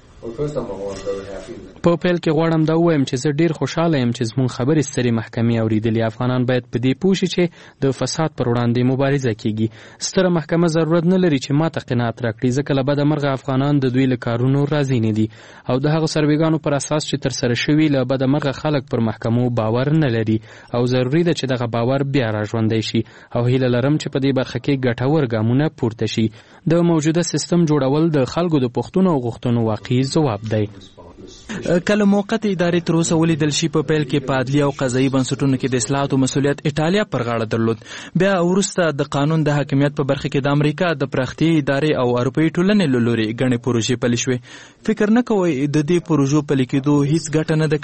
O: په پیل کې غواړم دا ووایم چې زه ډیر خوشاله یم چې زموږ خبرې سترې محکمې اوریدلې. افغانان باید په دې پوه شي چې د فساد پر وړاندې مبارزه کیږي. ستره محکمه ضرورت نه لري چې ماته قناعت راکړي، ځکه له بده مرغه افغانان د دوی له کارونو راضي نه دي او د هغو سروېګانو پر اساس چې ترسره شوي له بده مرغه خلک پر محکمو باور نه لري او ضروري ده چې دغه باور بیا راژوندی شي او هیله لرم چې په دې برخه کې ګټور ګامونه پورته شي. د موجوده سیستم جوړول د خلکو د پوښتنو او غوښتنو واقعي ځواب دی.
G: کله موقت ادارې تر اوسه ولیدل شي په پیل کې په عدلي او قضایي بنسټونو کې د اصلاحاتو مسؤلیت ایټالیا پر غاړه درلود. بیا وروسته د قانون د حاکمیت په برخه کې د امریکا د پراختیایي ادارې او اروپایي ټولنې له لوري ګڼې پروژې پلي شوې. فکر نه کوئ د دې پروژو پلي کېدو هیڅ ګټه نه ده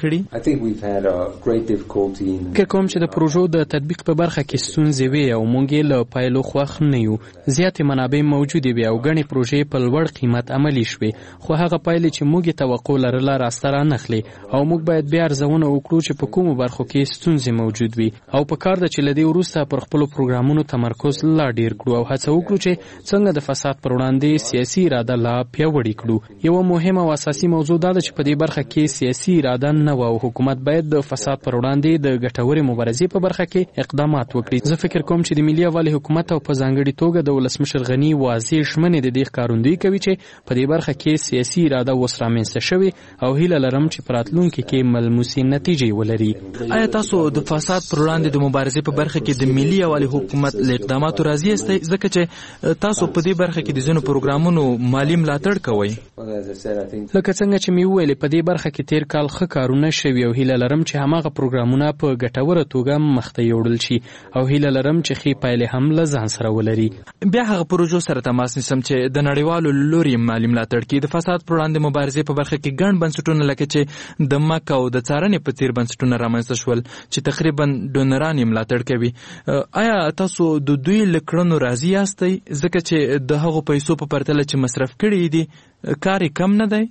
G: کړې؟
O: فکر کوم چې د پروژو د تطبیق په برخه کې ستونزې وې او موږ یې له پایلو خوښ نه یو. زیاتې منابع موجودې وې او ګڼې پروژې په لوړ قیمت عملي شوې، خو هغه پایلې چې موږ یې توقع لرله راسته رانغلې او موږ باید بیا ارزونه وکړو چې په کومو برخو کې ستونزې موجود وي او په کار ده چې له دې وروسته پر خپلو پروګرامونو تمرکز لا ډیر کړو او هڅه وکړو چې څنګه د فساد پر وړاندې سیاسي اراده لا پیاوړې کړو. یوه مهمه او اساسي موضوع دا ده چې په دې برخه کې سیاسي اراده نه وه او حکومت باید د فساد پر وړاندې د ګټورې مبارزې په برخه کې اقدامات وکړي. زه فکر کوم چې د ملي یووالي حکومت او په ځانګړې توګه د ولسمشر غني واضح ژمنې د دې ښکارندویي کوي چې په دې برخه کې سیاسي اراده اوس رامنځته شوې او هیله لرم چې په راتلونکي کې ملموسې نتیجې ولري.
G: آیا تاسو د فساد پر وړاندې د مبارزې په برخه کې د ملي یووالي حکومت له اقداماتو راضي یاستئ، ځکه چې تاسو په دې برخه کې د ځینو پروګرامونو مالي ملاتړ کوئ؟
O: لکه څنګه چې مې وویلې په دې برخه کې تیر کال ښه کارونه شوي او هیله لرم چې هماغه پروګرامونه په ګټوره توګه مخته یوړل شي او هیله لرم چې ښې پایلې هم له ځان سره ولري.
G: بیا هغه پروژو سره تماس نیسم چې د نړیوالو له لوري مالي ملاتړ کوي. د فساد پر وړاندې مبارزې په برخه کې ګڼ بنسټونه لکه چې د مک او د څارنې په څیر بنسټونه رامنځته شول چې تقریبا ډونران یې ملاتړ کوي. آیا تاسو د دوی له کړنو راضي یاستئ، ځکه چې د هغو پیسو په پرتله چې مصرف کړي دي کار یې کم نه دی؟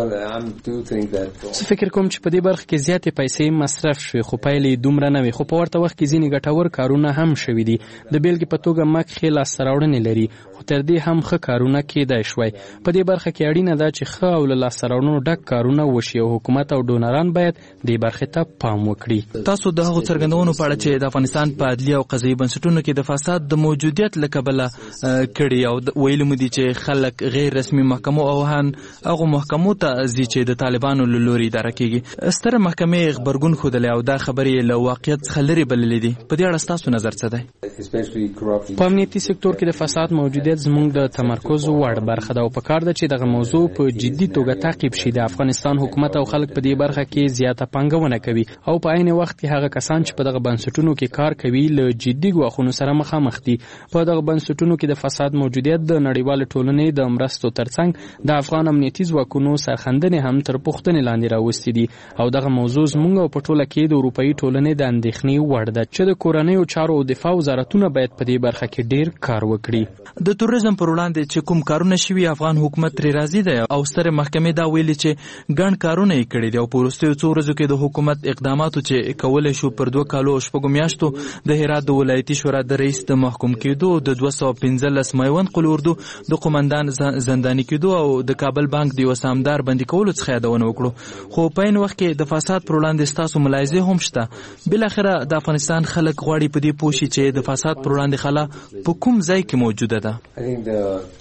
O: زه فکر کوم چې په دې برخه کې زیاتې پیسې مصرف شوې خو پایلې دومره نه وي، خو په ورته وخت کې ځینې ګټور کارونه هم شوي دي. د بیلګې په توګه مک ښې لاسته راوړنې لري خو تر دې هم ښه کارونه کېدای شوی. په دې برخه کې اړینه ده چې ښه او له لاسته راوړنو ډک کارونه وشي او حکومت او ډونران باید دې برخې ته پام وکړي.
G: تاسو د هغو څرګندونو په اړه چې د افغانستان په عدلي او قضایي بنسټونو کې د فساد د موجودیت له کبله کړي او ویلي مو دي چې خلک غیر رسمي محکمو او هغو محکمو ته ځي چې د طالبانو له لوري اداره کیږي. ستره محکمې غبرګون ښودلی او دا خبرې له واقعیت څخه لرې بللې دي. په دې اړه ستاسو نظر څه دی؟
O: په امنیتي سکتور کې د فساد موجودیت زموږ د تمرکز وړ برخه ده او په کار ده چې دغه موضوع په جدي توګه تعقیب شي. د افغانستان حکومت او خلک په دې برخه کې زیاته پانګونه کوي او په عین وخت کې هغه کسان چې په دغه بنسټونو کې کار کوي له جدي ګواښونو سره مخامخ دي. په دغه بنسټونو کې د فساد موجودیت د نړیوال ټولنې د مرستو ترڅنګ د افغان امنیتي ځواکونو سرخندنې هم تر پوښتنې لاندې راوستي دي او دغه موضوع زموږ او په ټوله کې د اروپایي ټولنې د اندېښنې وړ ده چې د کورنیو چارو او دفاع وزارتونه باید په دې برخه کې ډیر کار وکړي.
G: د توریزم پر وړاندې چې کوم کارونه شوي افغان حکومت ترې راضي دی او سترې محکمې دا ویلي چې ګڼ کارونه یې کړي دي او په وروستیو څو ورځو کې د حکومت اقداماتو چې کولی شو پر 2 کالو او 6 میاشتو د هرات د ولایتي شورا د رئیس د محکوم کېدو، د 215 میوند قل اردو د قومندان زنداني کېدو او د کابل بانک د یو سامدار بندي کولو څخه یادونه وکړو. خو په عین وخت کې د فساد پر وړاندې ستاسو ملاحظې هم شته. بالاخره د افغانستان خلک غواړي په دې پوه شي چې د فساد پر وړاندې خلا په کوم ځای کې موجوده ده.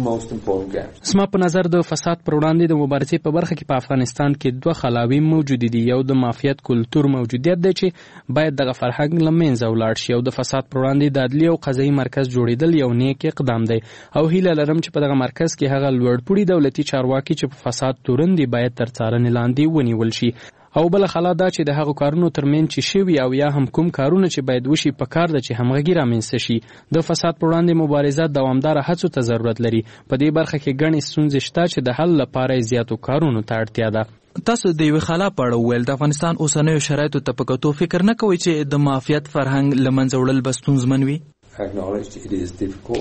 O: زما په نظر د فساد پر وړاندې د مبارزې په برخه کې په افغانستان کې 2 خلاوې موجود دي. یو د مافیات کلتور موجودیت دی چې باید دغه فرهنګ له منځه ولاړ شي او د فساد پر وړاندې د عدلي او قضایي مرکز جوړېدل یو نیک اقدام دی او هیله لرم چې په دغه مرکز کې هغه لوړپوړي دولتي چارواکي چې په فساد تورن دي باید تر څارنې لاندې ونیول شي. او بل خلا دا چې د هغو کارونو ترمنځ چې شوي او یا هم کوم کارونه چې باید وشي په کار ده چې همغږي رامنځته شي. د فساد پر وړاندې مبارزه دوامداره هڅو ته ضرورت لري. په دې برخه کې ګڼې ستونزې شته چې د حل لپاره زیاتو کارونو ته اړتیا ده.
G: تاسو د یوې خلا په اړه وویل د افغانستان اوسنیو شرایطو ته په کتو فکر نه کوئ چې د مافیات فرهنګ له منځه وړل به ستونزمن وي؟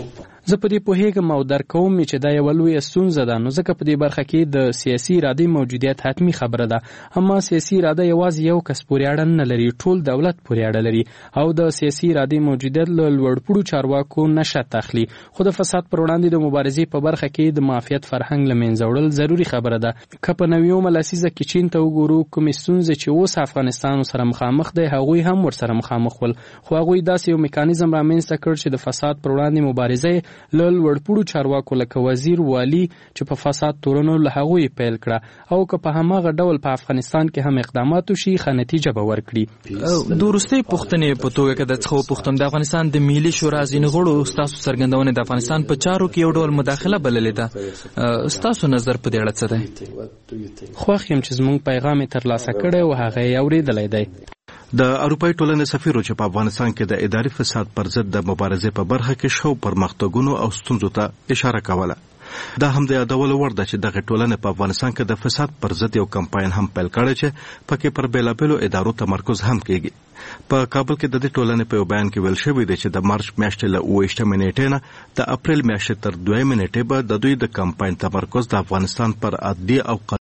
O: زه په دې پوهیږم او درک کوم چې دا یوه لویه ستونزه ده، نو ځکه په دې برخه کې د سیاسي ارادې موجودیت حتمي خبره ده. اما سیاسي اراده یوازې یو کس پورې اړه نه لري، ټول دولت پورې اړه لري او د سیاسي ارادې موجودیت له لوړپوړو چارواکو نشه تخلي. خو د فساد پر وړاندې د مبارزې په برخه کې د معافیت فرهنګ له منځه وړل ضروري خبره ده. که په نویمه لسیزه کې چین ته وګورو، کومې ستونزې چې اوس افغانستان سره مخامخ دی هغوی هم ورسره مخامخ ول، خو هغوی داسې یو میکانیزم رامنځته کړ چې د فساد پر وړاندې مبارزه له لوړپوړو چارواکو لکه وزیر والي چې په فساد تورنو له هغوی پیل کړه، او که په هماغه ډول په افغانستان کې هم اقدامات وشي ښه نتیجه به ورکړي.
G: د وروستۍ پوښتنې په توګه که د څخه وپوښتم، د افغانستان د ملي شورا ځینې غړو ستاسو څرګندونې د افغانستان په چارو کې یو ډول مداخله بللې ده، ستاسو نظر په دې اړه څه دی؟
O: خوښ یم چې زموږ پیغام یې ترلاسه کړی او هغه یې اورېدلی دی.
Q: د اروپایي ټولنې سفیر چې په افغانستان کې د اداري فساد پر ضد د مبارزې په برخه کې شو پرمختګونو او ستونزو ته اشاره کوله. دا هم د یادولو وړ ده چې دغه ټولنې په افغانستان کې د فساد پر ضد یو کمپاین هم پیل کړی چې پکې پر بیلابیلو ادارو تمرکز هم کیږي. په کابل کې د دې ټولنې په یو بیان کې ویل شوی دی چې د مارچ میاشتې له 28 نیټې نه د اپریل میاشتې تر 2 نیټې به د دوی د کمپاین تمرکز د افغانستان پر عادي او